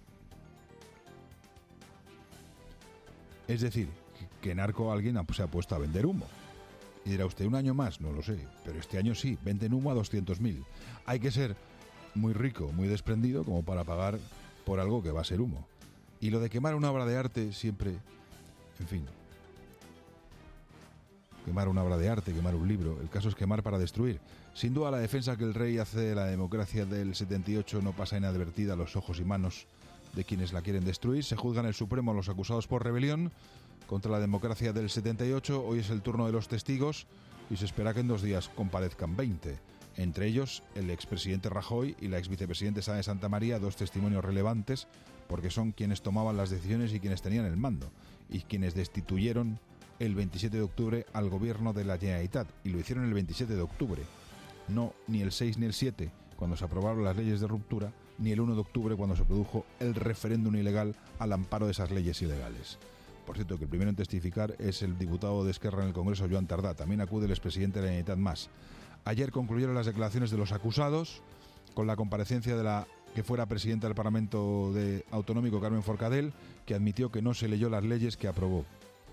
Es decir, que en Arco alguien se ha puesto a vender humo. Y dirá usted, ¿un año más? No lo sé, pero este año sí, venden humo a doscientos mil. Hay que ser muy rico, muy desprendido como para pagar por algo que va a ser humo. Y lo de quemar una obra de arte siempre, en fin. quemar una obra de arte, quemar un libro. El caso es quemar para destruir. Sin duda, la defensa que el rey hace de la democracia del setenta y ocho no pasa inadvertida a los ojos y manos de quienes la quieren destruir. Se juzga en el Supremo a los acusados por rebelión contra la democracia del setenta y ocho. Hoy es el turno de los testigos y se espera que en dos días comparezcan veinte. Entre ellos, el expresidente Rajoy y la exvicepresidenta Sá de Santa María, dos testimonios relevantes porque son quienes tomaban las decisiones y quienes tenían el mando y quienes destituyeron el veintisiete de octubre al gobierno de la Generalitat, y lo hicieron el veintisiete de octubre, no ni el seis ni el siete, cuando se aprobaron las leyes de ruptura, ni el uno de octubre, cuando se produjo el referéndum ilegal al amparo de esas leyes ilegales. Por cierto, que el primero en testificar es el diputado de Esquerra en el Congreso, Joan Tardá. También acude el expresidente de la Generalitat Mas. Ayer concluyeron las declaraciones de los acusados con la comparecencia de la que fuera presidenta del Parlamento de Autonómico, Carmen Forcadell, que admitió que no se leyó las leyes que aprobó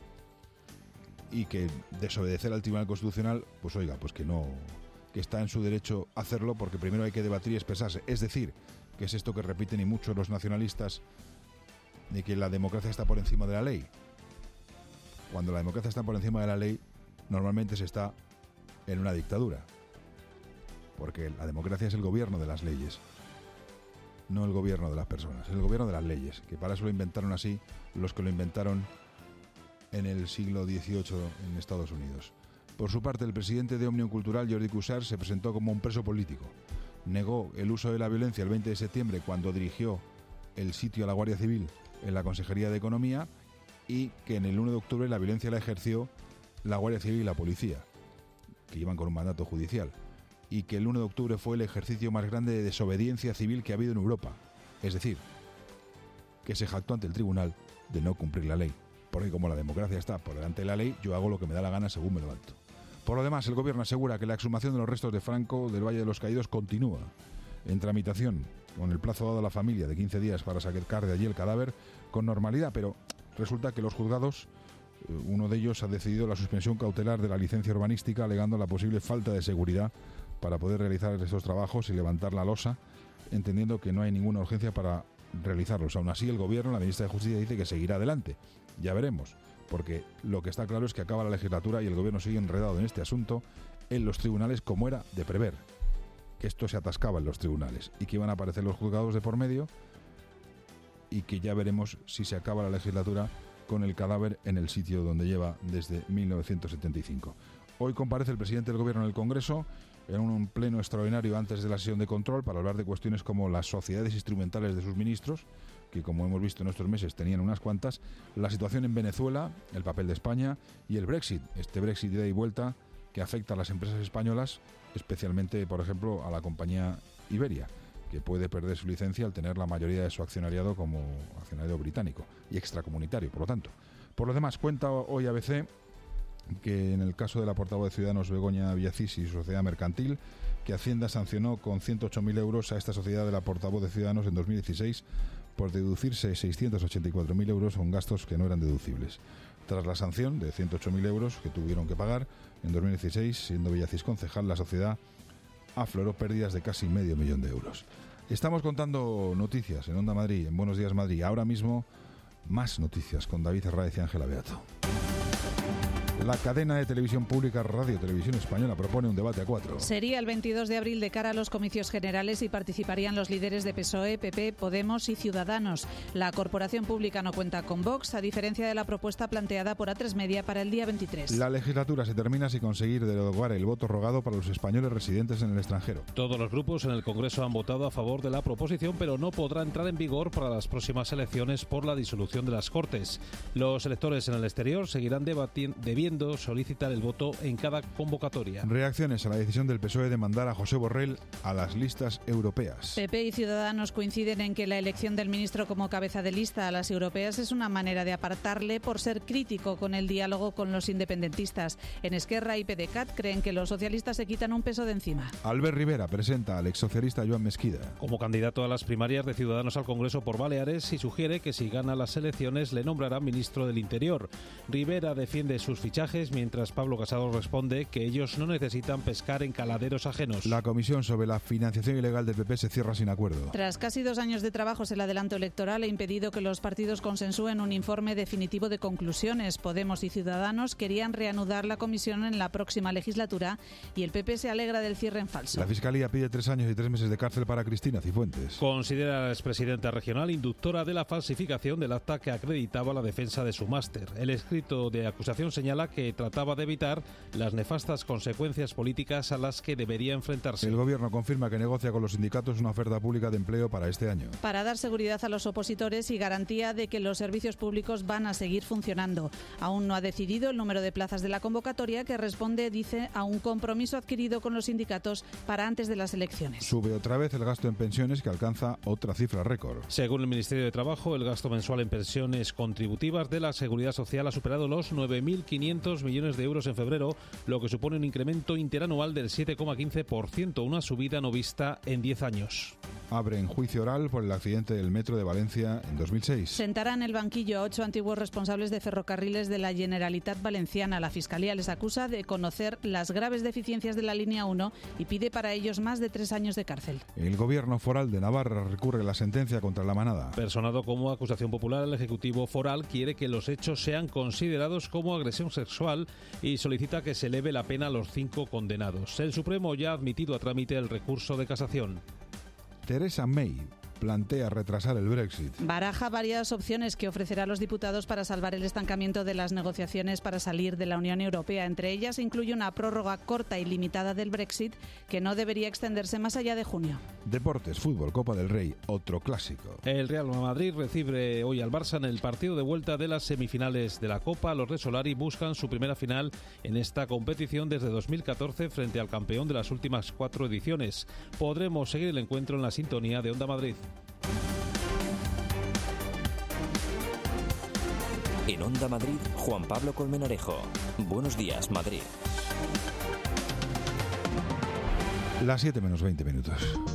y que desobedecer al Tribunal Constitucional, pues oiga, pues que no, que está en su derecho hacerlo, porque primero hay que debatir y expresarse. Es decir, que es esto que repiten y muchos los nacionalistas, de que la democracia está por encima de la ley. Cuando la democracia está por encima de la ley, normalmente se está en una dictadura, porque la democracia es el gobierno de las leyes, no el gobierno de las personas, es el gobierno de las leyes, que para eso lo inventaron así los que lo inventaron en el siglo dieciocho en Estados Unidos. Por su parte, el presidente de Òmnium Cultural, Jordi Cuixart, se presentó como un preso político. Negó el uso de la violencia el veinte de septiembre, cuando dirigió el sitio a la Guardia Civil en la Consejería de Economía, y que en el uno de octubre la violencia la ejerció la Guardia Civil y la policía, que iban con un mandato judicial, y que el uno de octubre fue el ejercicio más grande de desobediencia civil que ha habido en Europa. Es decir, que se jactó ante el tribunal de no cumplir la ley, porque como la democracia está por delante de la ley, yo hago lo que me da la gana según me levanto. Por lo demás, el gobierno asegura que la exhumación de los restos de Franco del Valle de los Caídos continúa en tramitación, con el plazo dado a la familia de quince días para sacar de allí el cadáver con normalidad, pero resulta que los juzgados, uno de ellos ha decidido la suspensión cautelar de la licencia urbanística, alegando la posible falta de seguridad para poder realizar estos trabajos y levantar la losa, entendiendo que no hay ninguna urgencia para realizarlos. Aún así, el gobierno, la ministra de Justicia, dice que seguirá adelante. Ya veremos, porque lo que está claro es que acaba la legislatura y el gobierno sigue enredado en este asunto en los tribunales, como era de prever, que esto se atascaba en los tribunales y que iban a aparecer los juzgados de por medio, y que ya veremos si se acaba la legislatura con el cadáver en el sitio donde lleva desde mil novecientos setenta y cinco. Hoy comparece el presidente del gobierno en el Congreso en un pleno extraordinario antes de la sesión de control para hablar de cuestiones como las sociedades instrumentales de sus ministros, que como hemos visto en estos meses tenían unas cuantas, la situación en Venezuela, el papel de España y el Brexit, este Brexit de ida y vuelta que afecta a las empresas españolas, especialmente, por ejemplo, a la compañía Iberia, que puede perder su licencia al tener la mayoría de su accionariado como accionariado británico y extracomunitario, por lo tanto. Por lo demás, cuenta hoy A B C que en el caso de la portavoz de Ciudadanos, Begoña Villacís, y su sociedad mercantil, que Hacienda sancionó con ciento ocho mil euros a esta sociedad de la portavoz de Ciudadanos en dos mil dieciséis por deducirse seiscientos ochenta y cuatro mil euros con gastos que no eran deducibles. Tras la sanción de ciento ocho mil euros que tuvieron que pagar en dos mil dieciséis, siendo Villacís concejal, la sociedad afloró pérdidas de casi medio millón de euros. Estamos contando noticias en Onda Madrid, en Buenos Días Madrid. Ahora mismo, más noticias con David Herráez y Ángela Beato. La cadena de televisión pública Radio Televisión Española propone un debate a cuatro. Sería el veintidós de abril de cara a los comicios generales y participarían los líderes de P S O E, P P, Podemos y Ciudadanos. La corporación pública no cuenta con Vox, a diferencia de la propuesta planteada por A tres Media para el día veintitrés. La legislatura se termina sin conseguir derogar el voto rogado para los españoles residentes en el extranjero. Todos los grupos en el Congreso han votado a favor de la proposición, pero no podrá entrar en vigor para las próximas elecciones por la disolución de las Cortes. Los electores en el exterior seguirán debatiendo, debiendo solicitar el voto en cada convocatoria. Reacciones a la decisión del P S O E de mandar a José Borrell a las listas europeas. P P y Ciudadanos coinciden en que la elección del ministro como cabeza de lista a las europeas es una manera de apartarle por ser crítico con el diálogo con los independentistas. En Esquerra y P D C A T creen que los socialistas se quitan un peso de encima. Albert Rivera presenta al exsocialista Joan Mesquida como candidato a las primarias de Ciudadanos al Congreso por Baleares y sugiere que si gana las elecciones le nombrará ministro del Interior. Rivera defiende sus fichajes fichajes, mientras Pablo Casado responde que ellos no necesitan pescar en caladeros ajenos. La comisión sobre la financiación ilegal del P P se cierra sin acuerdo. Tras casi dos años de trabajos, el adelanto electoral ha impedido que los partidos consensúen un informe definitivo de conclusiones. Podemos y Ciudadanos querían reanudar la comisión en la próxima legislatura y el P P se alegra del cierre en falso. La Fiscalía pide tres años y tres meses de cárcel para Cristina Cifuentes. Considera a la expresidenta regional inductora de la falsificación del acta que acreditaba la defensa de su máster. El escrito de acusación señala que trataba de evitar las nefastas consecuencias políticas a las que debería enfrentarse. El Gobierno confirma que negocia con los sindicatos una oferta pública de empleo para este año. Para dar seguridad a los opositores y garantía de que los servicios públicos van a seguir funcionando. Aún no ha decidido el número de plazas de la convocatoria, que responde, dice, a un compromiso adquirido con los sindicatos para antes de las elecciones. Sube otra vez el gasto en pensiones, que alcanza otra cifra récord. Según el Ministerio de Trabajo, el gasto mensual en pensiones contributivas de la Seguridad Social ha superado los nueve mil quinientos millones de euros en febrero, lo que supone un incremento interanual del siete coma quince por ciento, una subida no vista en diez años. Abren juicio oral por el accidente del metro de Valencia en dos mil seis. Sentará en el banquillo a ocho antiguos responsables de ferrocarriles de la Generalitat Valenciana. La Fiscalía les acusa de conocer las graves deficiencias de la línea uno y pide para ellos más de tres años de cárcel. El Gobierno foral de Navarra recurre la sentencia contra la manada. Personado como acusación popular, el Ejecutivo foral quiere que los hechos sean considerados como agresión sexual y solicita que se eleve la pena a los cinco condenados. El Supremo ya ha admitido a trámite el recurso de casación. Theresa May plantea retrasar el Brexit. Baraja varias opciones que ofrecerá a los diputados para salvar el estancamiento de las negociaciones para salir de la Unión Europea. Entre ellas incluye una prórroga corta y limitada del Brexit que no debería extenderse más allá de junio. Deportes, fútbol, Copa del Rey, otro clásico. El Real Madrid recibe hoy al Barça en el partido de vuelta de las semifinales de la Copa. Los de Solari buscan su primera final en esta competición desde dos mil catorce frente al campeón de las últimas cuatro ediciones. Podremos seguir el encuentro en la sintonía de Onda Madrid. En Onda Madrid, Juan Pablo Colmenarejo. Buenos días, Madrid. Las siete menos veinte minutos.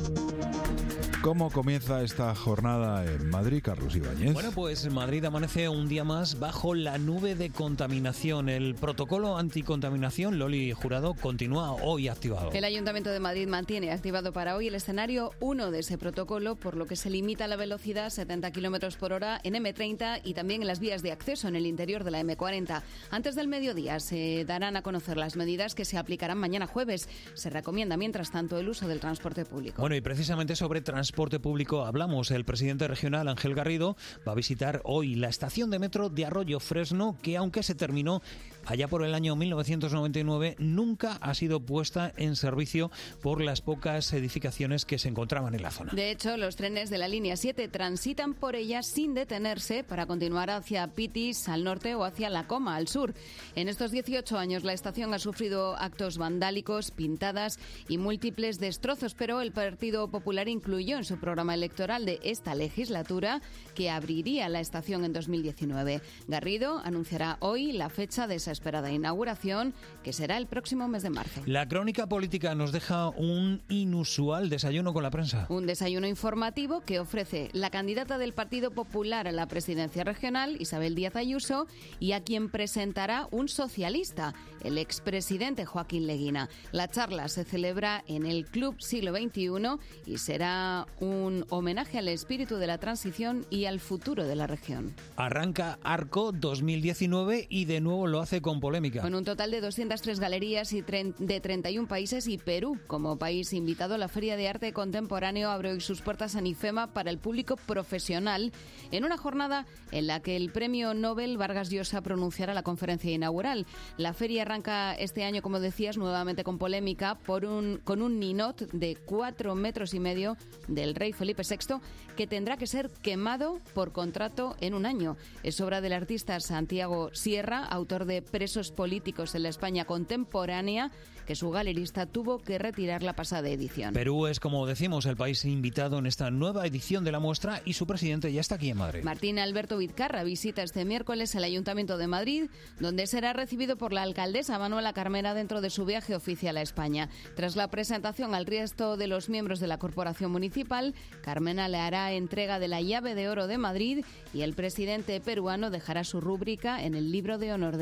¿Cómo comienza esta jornada en Madrid, Carlos Ibáñez? Bueno, pues Madrid amanece un día más bajo la nube de contaminación. El protocolo anticontaminación, Loli Jurado, continúa hoy activado. El Ayuntamiento de Madrid mantiene activado para hoy el escenario uno de ese protocolo, por lo que se limita la velocidad a setenta kilómetros por hora en eme treinta y también en las vías de acceso en el interior de la eme cuarenta. Antes del mediodía se darán a conocer las medidas que se aplicarán mañana jueves. Se recomienda, mientras tanto, el uso del transporte público. Bueno, y precisamente sobre transporte transporte público hablamos. El presidente regional, Ángel Garrido, va a visitar hoy la estación de metro de Arroyo Fresno, que aunque se terminó allá por el año mil novecientos noventa y nueve, nunca ha sido puesta en servicio por las pocas edificaciones que se encontraban en la zona. De hecho, los trenes de la línea siete transitan por ella sin detenerse para continuar hacia Pitis al norte o hacia La Coma al sur. En estos dieciocho años la estación ha sufrido actos vandálicos, pintadas y múltiples destrozos, pero el Partido Popular incluyó en su programa electoral de esta legislatura que abriría la estación en dos mil diecinueve. Garrido anunciará hoy la fecha de esa esperada inauguración, que será el próximo mes de marzo. La crónica política nos deja un inusual desayuno con la prensa. Un desayuno informativo que ofrece la candidata del Partido Popular a la presidencia regional, Isabel Díaz Ayuso, y a quien presentará un socialista, el expresidente Joaquín Leguina. La charla se celebra en el Club Siglo veintiuno y será un homenaje al espíritu de la transición y al futuro de la región. Arranca Arco dos mil diecinueve y de nuevo lo hace con polémica. Con un total de doscientas tres galerías y de treinta y un países y Perú como país invitado, la Feria de Arte Contemporáneo abre hoy sus puertas en IFEMA para el público profesional, en una jornada en la que el premio Nobel Vargas Llosa pronunciará la conferencia inaugural. La feria arranca este año, como decías, nuevamente con polémica por un, con un ninot de cuatro metros y medio del rey Felipe sexto que tendrá que ser quemado por contrato en un año. Es obra del artista Santiago Sierra, autor de Presos políticos en la España contemporánea, que su galerista tuvo que retirar la pasada edición. Perú es, como decimos, el país invitado en esta nueva edición de la muestra y su presidente ya está aquí en Madrid. Martín Alberto Vizcarra visita este miércoles el Ayuntamiento de Madrid, donde será recibido por la alcaldesa Manuela Carmena dentro de su viaje oficial a España. Tras la presentación al resto de los miembros de la Corporación Municipal, Carmena le hará entrega de la llave de oro de Madrid y el presidente peruano dejará su rúbrica en el libro de honor de la ciudad.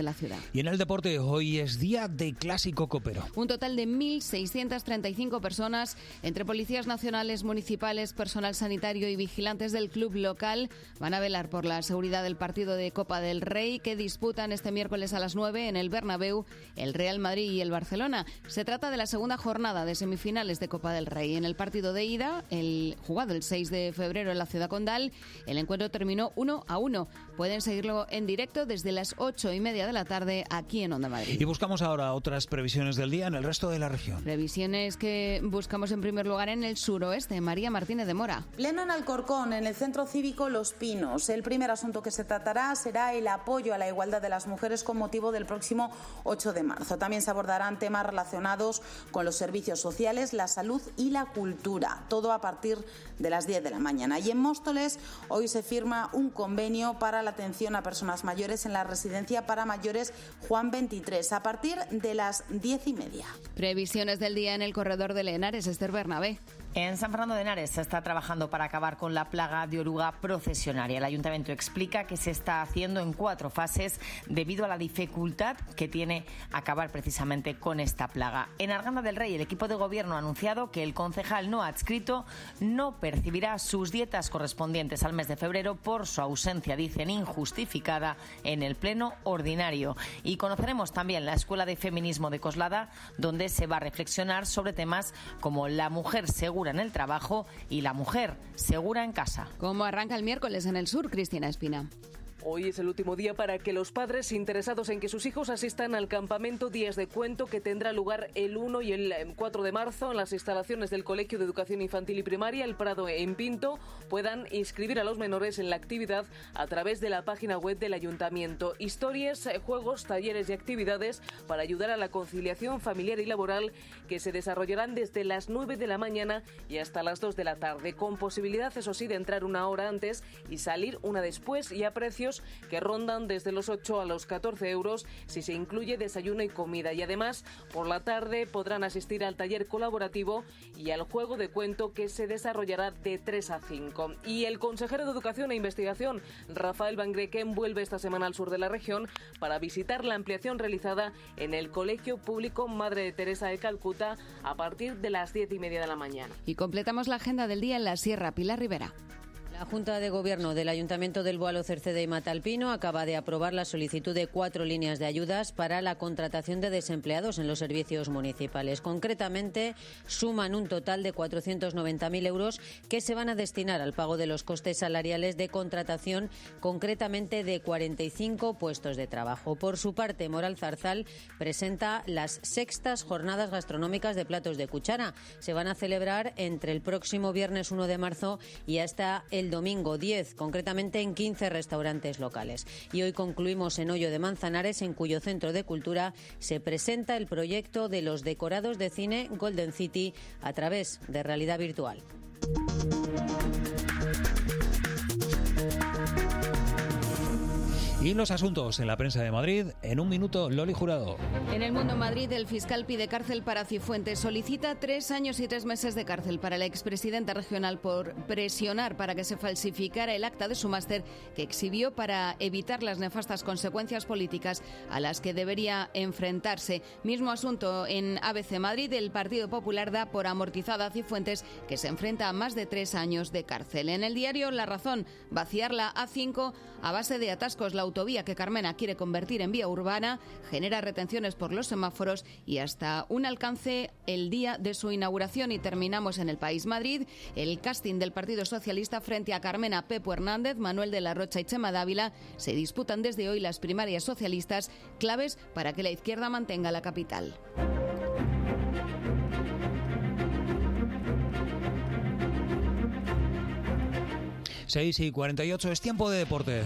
Y en el deporte, hoy es día de clásico copero. Un total de mil seiscientas treinta y cinco personas, entre policías nacionales, municipales, personal sanitario y vigilantes del club local, van a velar por la seguridad del partido de Copa del Rey que disputan este miércoles a las nueve en el Bernabéu el Real Madrid y el Barcelona. Se trata de la segunda jornada de semifinales de Copa del Rey. En el partido de ida, el jugado el seis de febrero en la Ciudad Condal, el encuentro terminó uno a uno. Pueden seguirlo en directo desde las ocho y media de la tarde aquí en Onda Madrid. Y buscamos ahora otras previsiones del día en el resto de la región. Previsiones que buscamos en primer lugar en el suroeste. María Martínez de Mora. Pleno en Alcorcón, en el Centro Cívico Los Pinos. El primer asunto que se tratará será el apoyo a la igualdad de las mujeres con motivo del próximo ocho de marzo. También se abordarán temas relacionados con los servicios sociales, la salud y la cultura. Todo a partir de las diez de la mañana. Y en Móstoles hoy se firma un convenio para la atención a personas mayores en la residencia para mayores Juan veintitrés a partir de las diez y media. Previsiones del día en el corredor de Henares, Esther Bernabé. En San Fernando de Henares se está trabajando para acabar con la plaga de oruga procesionaria. El ayuntamiento explica que se está haciendo en cuatro fases debido a la dificultad que tiene acabar precisamente con esta plaga. En Arganda del Rey, el equipo de gobierno ha anunciado que el concejal no adscrito no percibirá sus dietas correspondientes al mes de febrero por su ausencia, dicen, injustificada en el pleno ordinario. Y conoceremos también la Escuela de Feminismo de Coslada, donde se va a reflexionar sobre temas como la mujer segura en el trabajo y la mujer segura en casa. ¿Cómo arranca el miércoles en el sur, Cristina Espina? Hoy es el último día para que los padres interesados en que sus hijos asistan al campamento Días de Cuento que tendrá lugar el uno y el cuatro de marzo en las instalaciones del Colegio de Educación Infantil y Primaria El Prado en Pinto puedan inscribir a los menores en la actividad a través de la página web del Ayuntamiento. Historias, juegos, talleres y actividades para ayudar a la conciliación familiar y laboral que se desarrollarán desde las nueve de la mañana y hasta las dos de la tarde, con posibilidad, eso sí, de entrar una hora antes y salir una después, y a precios que rondan desde los ocho a los catorce euros si se incluye desayuno y comida. Y además, por la tarde podrán asistir al taller colaborativo y al juego de cuento que se desarrollará de tres a cinco. Y el consejero de Educación e Investigación, Rafael Van Greken, vuelve esta semana al sur de la región para visitar la ampliación realizada en el Colegio Público Madre de Teresa de Calcuta a partir de las diez y media de la mañana. Y completamos la agenda del día en la Sierra. Pilar Rivera. La Junta de Gobierno del Ayuntamiento del Boalo, Cerceda y Matalpino acaba de aprobar la solicitud de cuatro líneas de ayudas para la contratación de desempleados en los servicios municipales. Concretamente, suman un total de cuatrocientos noventa mil euros que se van a destinar al pago de los costes salariales de contratación, concretamente de cuarenta y cinco puestos de trabajo. Por su parte, Moral Zarzal presenta las sextas jornadas gastronómicas de platos de cuchara. Se van a celebrar entre el próximo viernes uno de marzo y hasta el domingo diez, concretamente en quince restaurantes locales. Y hoy concluimos en Hoyo de Manzanares, en cuyo centro de cultura se presenta el proyecto de los decorados de cine Golden City a través de realidad virtual. Y los asuntos en la prensa de Madrid, en un minuto, Loli Jurado. En el Mundo Madrid, el fiscal pide cárcel para Cifuentes. Solicita tres años y tres meses de cárcel para la expresidenta regional por presionar para que se falsificara el acta de su máster que exhibió para evitar las nefastas consecuencias políticas a las que debería enfrentarse. Mismo asunto en A B C Madrid. El Partido Popular da por amortizada a Cifuentes, que se enfrenta a más de tres años de cárcel. En el diario La Razón, vaciar la A cinco a base de atascos. La autovía que Carmena quiere convertir en vía urbana genera retenciones por los semáforos y hasta un alcance el día de su inauguración. Y terminamos en El País Madrid. El casting del Partido Socialista frente a Carmena, Pepo Hernández, Manuel de la Rocha y Chema Dávila. Se disputan desde hoy las primarias socialistas, claves para que la izquierda mantenga la capital. seis y cuarenta y ocho, es tiempo de deporte.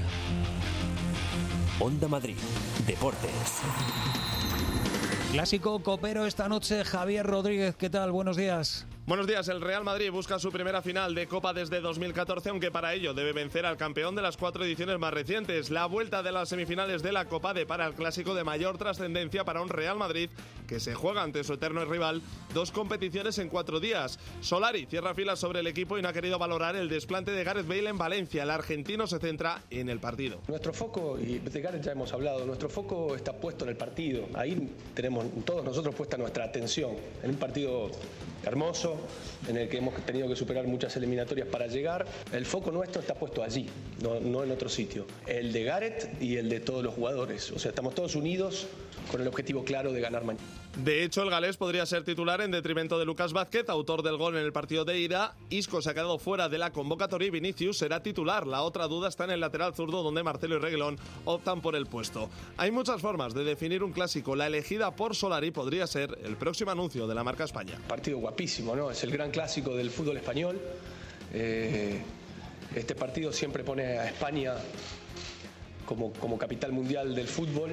Onda Madrid, Deportes. Clásico copero esta noche, Javier Rodríguez, ¿qué tal? Buenos días. Buenos días. El Real Madrid busca su primera final de Copa desde dos mil catorce, aunque para ello debe vencer al campeón de las cuatro ediciones más recientes. La vuelta de las semifinales de la Copa depara el clásico de mayor trascendencia para un Real Madrid que se juega ante su eterno rival dos competiciones en cuatro días. Solari cierra filas sobre el equipo y no ha querido valorar el desplante de Gareth Bale en Valencia. El argentino se centra en el partido. Nuestro foco, y de Gareth ya hemos hablado, nuestro foco está puesto en el partido. Ahí tenemos todos nosotros puesta nuestra atención en un partido hermoso, en el que hemos tenido que superar muchas eliminatorias para llegar. El foco nuestro está puesto allí, no, no en otro sitio. El de Gareth y el de todos los jugadores. O sea, estamos todos unidos con el objetivo claro de ganar mañana. De hecho, el galés podría ser titular en detrimento de Lucas Vázquez, autor del gol en el partido de ida. Isco se ha quedado fuera de la convocatoria y Vinicius será titular. La otra duda está en el lateral zurdo, donde Marcelo y Reguilón optan por el puesto. Hay muchas formas de definir un clásico. La elegida por Solari podría ser el próximo anuncio de la marca España. Partido guapísimo, ¿no? Es el gran clásico del fútbol español. Eh, este partido siempre pone a España como, como capital mundial del fútbol.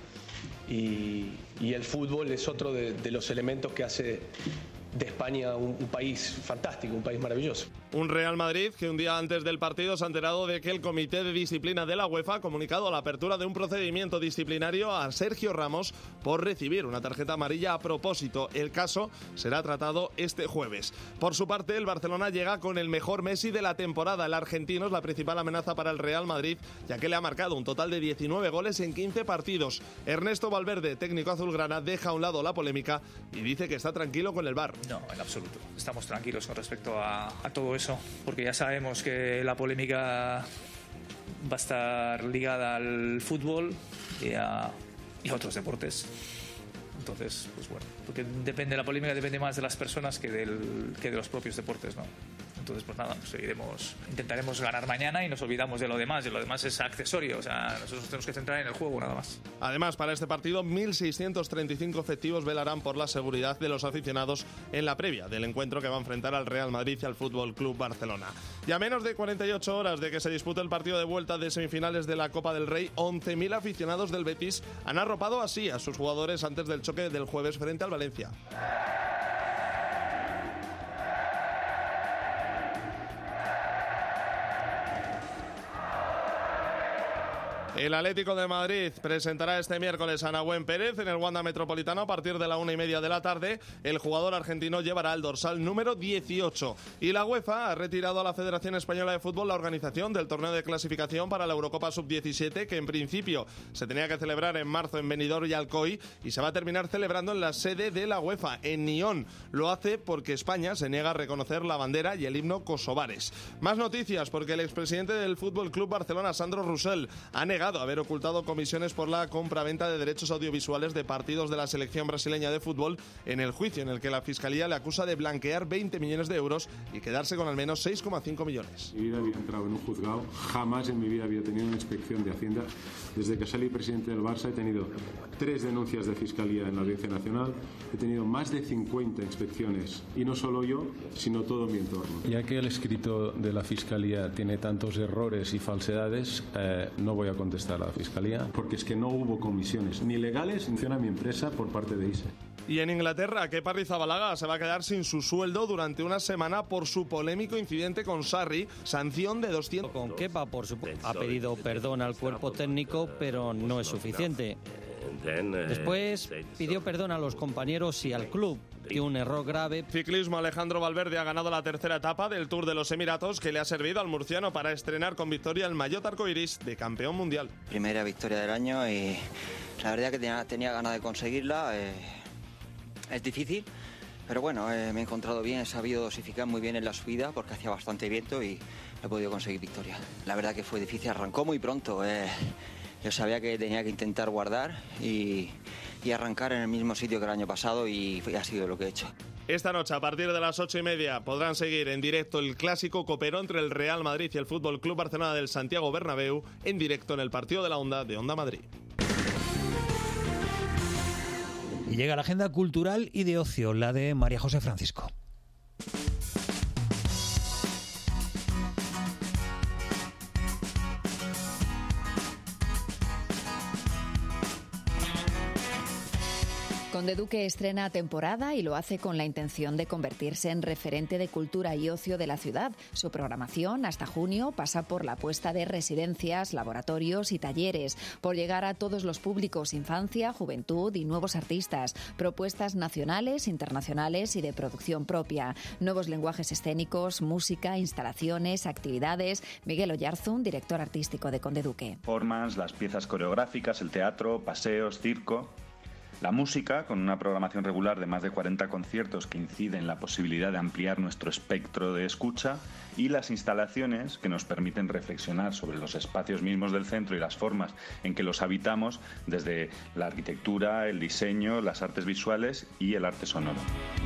Y, y el fútbol es otro de, de los elementos que hace de España un, un país fantástico, un país maravilloso. Un Real Madrid que un día antes del partido se ha enterado de que el Comité de Disciplina de la UEFA ha comunicado la apertura de un procedimiento disciplinario a Sergio Ramos por recibir una tarjeta amarilla a propósito. El caso será tratado este jueves. Por su parte, el Barcelona llega con el mejor Messi de la temporada. El argentino es la principal amenaza para el Real Madrid, ya que le ha marcado un total de diecinueve goles en quince partidos. Ernesto Valverde, técnico azulgrana, deja a un lado la polémica y dice que está tranquilo con el V A R. No, en absoluto. Estamos tranquilos con respecto a, a todo eso, porque ya sabemos que la polémica va a estar ligada al fútbol y a, y a otros deportes. Entonces, pues bueno, porque depende, la polémica depende más de las personas que, del, que de los propios deportes, ¿no? Entonces, pues nada, pues seguiremos, intentaremos ganar mañana y nos olvidamos de lo demás, y lo demás es accesorio, o sea, nosotros tenemos que centrar en el juego nada más. Además, para este partido, mil seiscientos treinta y cinco efectivos velarán por la seguridad de los aficionados en la previa del encuentro que va a enfrentar al Real Madrid y al Fútbol Club Barcelona. Y a menos de cuarenta y ocho horas de que se dispute el partido de vuelta de semifinales de la Copa del Rey, once mil aficionados del Betis han arropado así a sus jugadores antes del choque del jueves frente al Valencia. El Atlético de Madrid presentará este miércoles a Nahuen Pérez en el Wanda Metropolitano a partir de la una y media de la tarde. El jugador argentino llevará el dorsal número dieciocho. Y la UEFA ha retirado a la Federación Española de Fútbol la organización del torneo de clasificación para la Eurocopa sub diecisiete, que en principio se tenía que celebrar en marzo en Benidorm y Alcoy, y se va a terminar celebrando en la sede de la UEFA, en Nyon. Lo hace porque España se niega a reconocer la bandera y el himno kosovares. Más noticias, porque el expresidente del Fútbol Club Barcelona, Sandro Roussel, ha negado haber ocultado comisiones por la compra-venta de derechos audiovisuales de partidos de la selección brasileña de fútbol en el juicio en el que la Fiscalía le acusa de blanquear veinte millones de euros y quedarse con al menos seis coma cinco millones. En mi vida había entrado en un juzgado, jamás en mi vida había tenido una inspección de Hacienda. Desde que salí presidente del Barça he tenido tres denuncias de Fiscalía en la Audiencia Nacional, he tenido más de cincuenta inspecciones, y no solo yo, sino todo mi entorno. Ya que el escrito de la Fiscalía tiene tantos errores y falsedades, eh, no voy a contestar a la Fiscalía, porque es que no hubo comisiones ni legales ni a mi empresa por parte de I S E. Y en Inglaterra, Kepa Arrizabalaga se va a quedar sin su sueldo durante una semana por su polémico incidente con Sarri, sanción de doscientos... Con Kepa, por supuesto, ha pedido perdón al cuerpo técnico, pero no es suficiente. Después pidió perdón a los compañeros y al club. Y un error grave. Ciclismo. Alejandro Valverde ha ganado la tercera etapa del Tour de los Emiratos, que le ha servido al murciano para estrenar con victoria el maillot arcoiris de campeón mundial. Primera victoria del año y la verdad que tenía, tenía ganas de conseguirla. Eh, es difícil, pero bueno, eh, me he encontrado bien, he sabido dosificar muy bien en la subida porque hacía bastante viento y he podido conseguir victoria. La verdad que fue difícil, arrancó muy pronto. Eh, yo sabía que tenía que intentar guardar y... y arrancar en el mismo sitio que el año pasado, y ha sido lo que he hecho. Esta noche, a partir de las ocho y media, podrán seguir en directo el clásico copero entre el Real Madrid y el Fútbol Club Barcelona del Santiago Bernabéu, en directo en el partido de la Onda de Onda Madrid. Y llega la agenda cultural y de ocio, la de María José Francisco. Condeduque estrena temporada y lo hace con la intención de convertirse en referente de cultura y ocio de la ciudad. Su programación hasta junio pasa por la apuesta de residencias, laboratorios y talleres, por llegar a todos los públicos, infancia, juventud y nuevos artistas, propuestas nacionales, internacionales y de producción propia, nuevos lenguajes escénicos, música, instalaciones, actividades. Miguel Oyarzún, director artístico de Condeduque. Performance, las piezas coreográficas, el teatro, paseos, circo. La música, con una programación regular de más de cuarenta conciertos que incide en la posibilidad de ampliar nuestro espectro de escucha, y las instalaciones que nos permiten reflexionar sobre los espacios mismos del centro y las formas en que los habitamos, desde la arquitectura, el diseño, las artes visuales y el arte sonoro.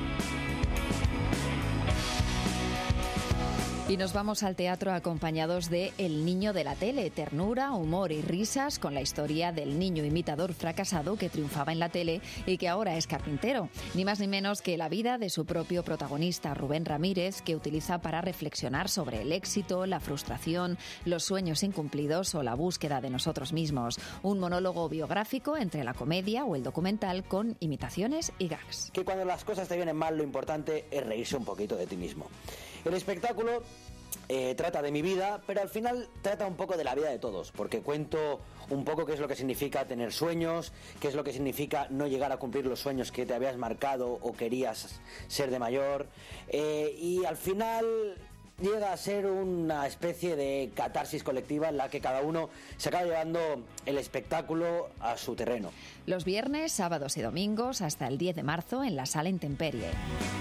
Y nos vamos al teatro acompañados de El niño de la tele, ternura, humor y risas con la historia del niño imitador fracasado que triunfaba en la tele y que ahora es carpintero. Ni más ni menos que la vida de su propio protagonista, Rubén Ramírez, que utiliza para reflexionar sobre el éxito, la frustración, los sueños incumplidos o la búsqueda de nosotros mismos. Un monólogo biográfico entre la comedia o el documental con imitaciones y gags. Que cuando las cosas te vienen mal, lo importante es reírse un poquito de ti mismo. El espectáculo eh, trata de mi vida, pero al final trata un poco de la vida de todos, porque cuento un poco qué es lo que significa tener sueños, qué es lo que significa no llegar a cumplir los sueños que te habías marcado o querías ser de mayor, eh, y al final llega a ser una especie de catarsis colectiva en la que cada uno se acaba llevando el espectáculo a su terreno. Los viernes, sábados y domingos hasta el diez de marzo en la Sala Intemperie.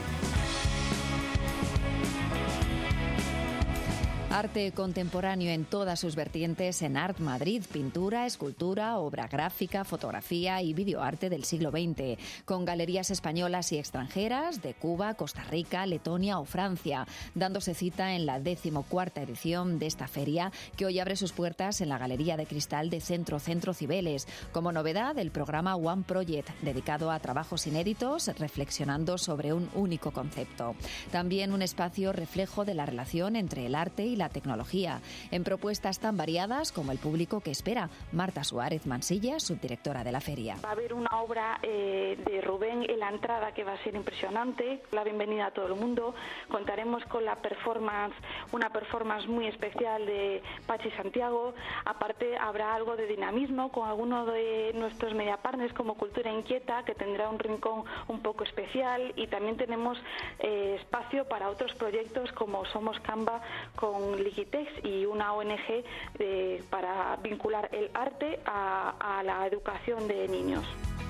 Arte contemporáneo en todas sus vertientes en Art Madrid, pintura, escultura, obra gráfica, fotografía y videoarte del siglo veinte, con galerías españolas y extranjeras de Cuba, Costa Rica, Letonia o Francia, dándose cita en la decimocuarta edición de esta feria, que hoy abre sus puertas en la Galería de Cristal de Centro Centro Cibeles. Como novedad, el programa One Project, dedicado a trabajos inéditos, reflexionando sobre un único concepto. También un espacio reflejo de la relación entre el arte y la tecnología, en propuestas tan variadas como el público que espera. Marta Suárez Mansilla, subdirectora de la feria. Va a haber una obra eh, de Rubén en la entrada que va a ser impresionante, la bienvenida a todo el mundo. Contaremos con la performance, una performance muy especial de Pachi Santiago. Aparte habrá algo de dinamismo con alguno de nuestros media partners como Cultura Inquieta, que tendrá un rincón un poco especial, y también tenemos eh, espacio para otros proyectos como Somos Canva con Ligitex y una O N G eh, para vincular el arte a, a la educación de niños.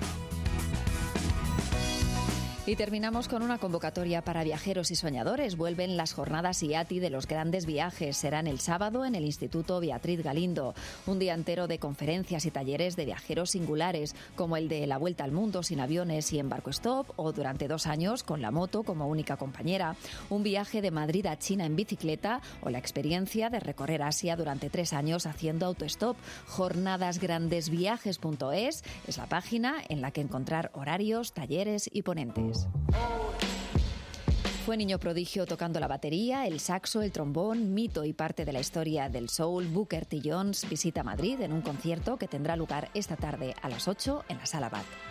Y terminamos con una convocatoria para viajeros y soñadores. Vuelven las jornadas I A T I de los grandes viajes. Serán el sábado en el Instituto Beatriz Galindo. Un día entero de conferencias y talleres de viajeros singulares, como el de la vuelta al mundo sin aviones y en barco stop, o durante dos años con la moto como única compañera. Un viaje de Madrid a China en bicicleta, o la experiencia de recorrer Asia durante tres años haciendo autostop. jornadas grandes viajes punto es es la página en la que encontrar horarios, talleres y ponentes. Fue niño prodigio tocando la batería, el saxo, el trombón, mito y parte de la historia del soul. Booker T. Jones visita Madrid en un concierto que tendrá lugar esta tarde a las ocho en la Sala Bat.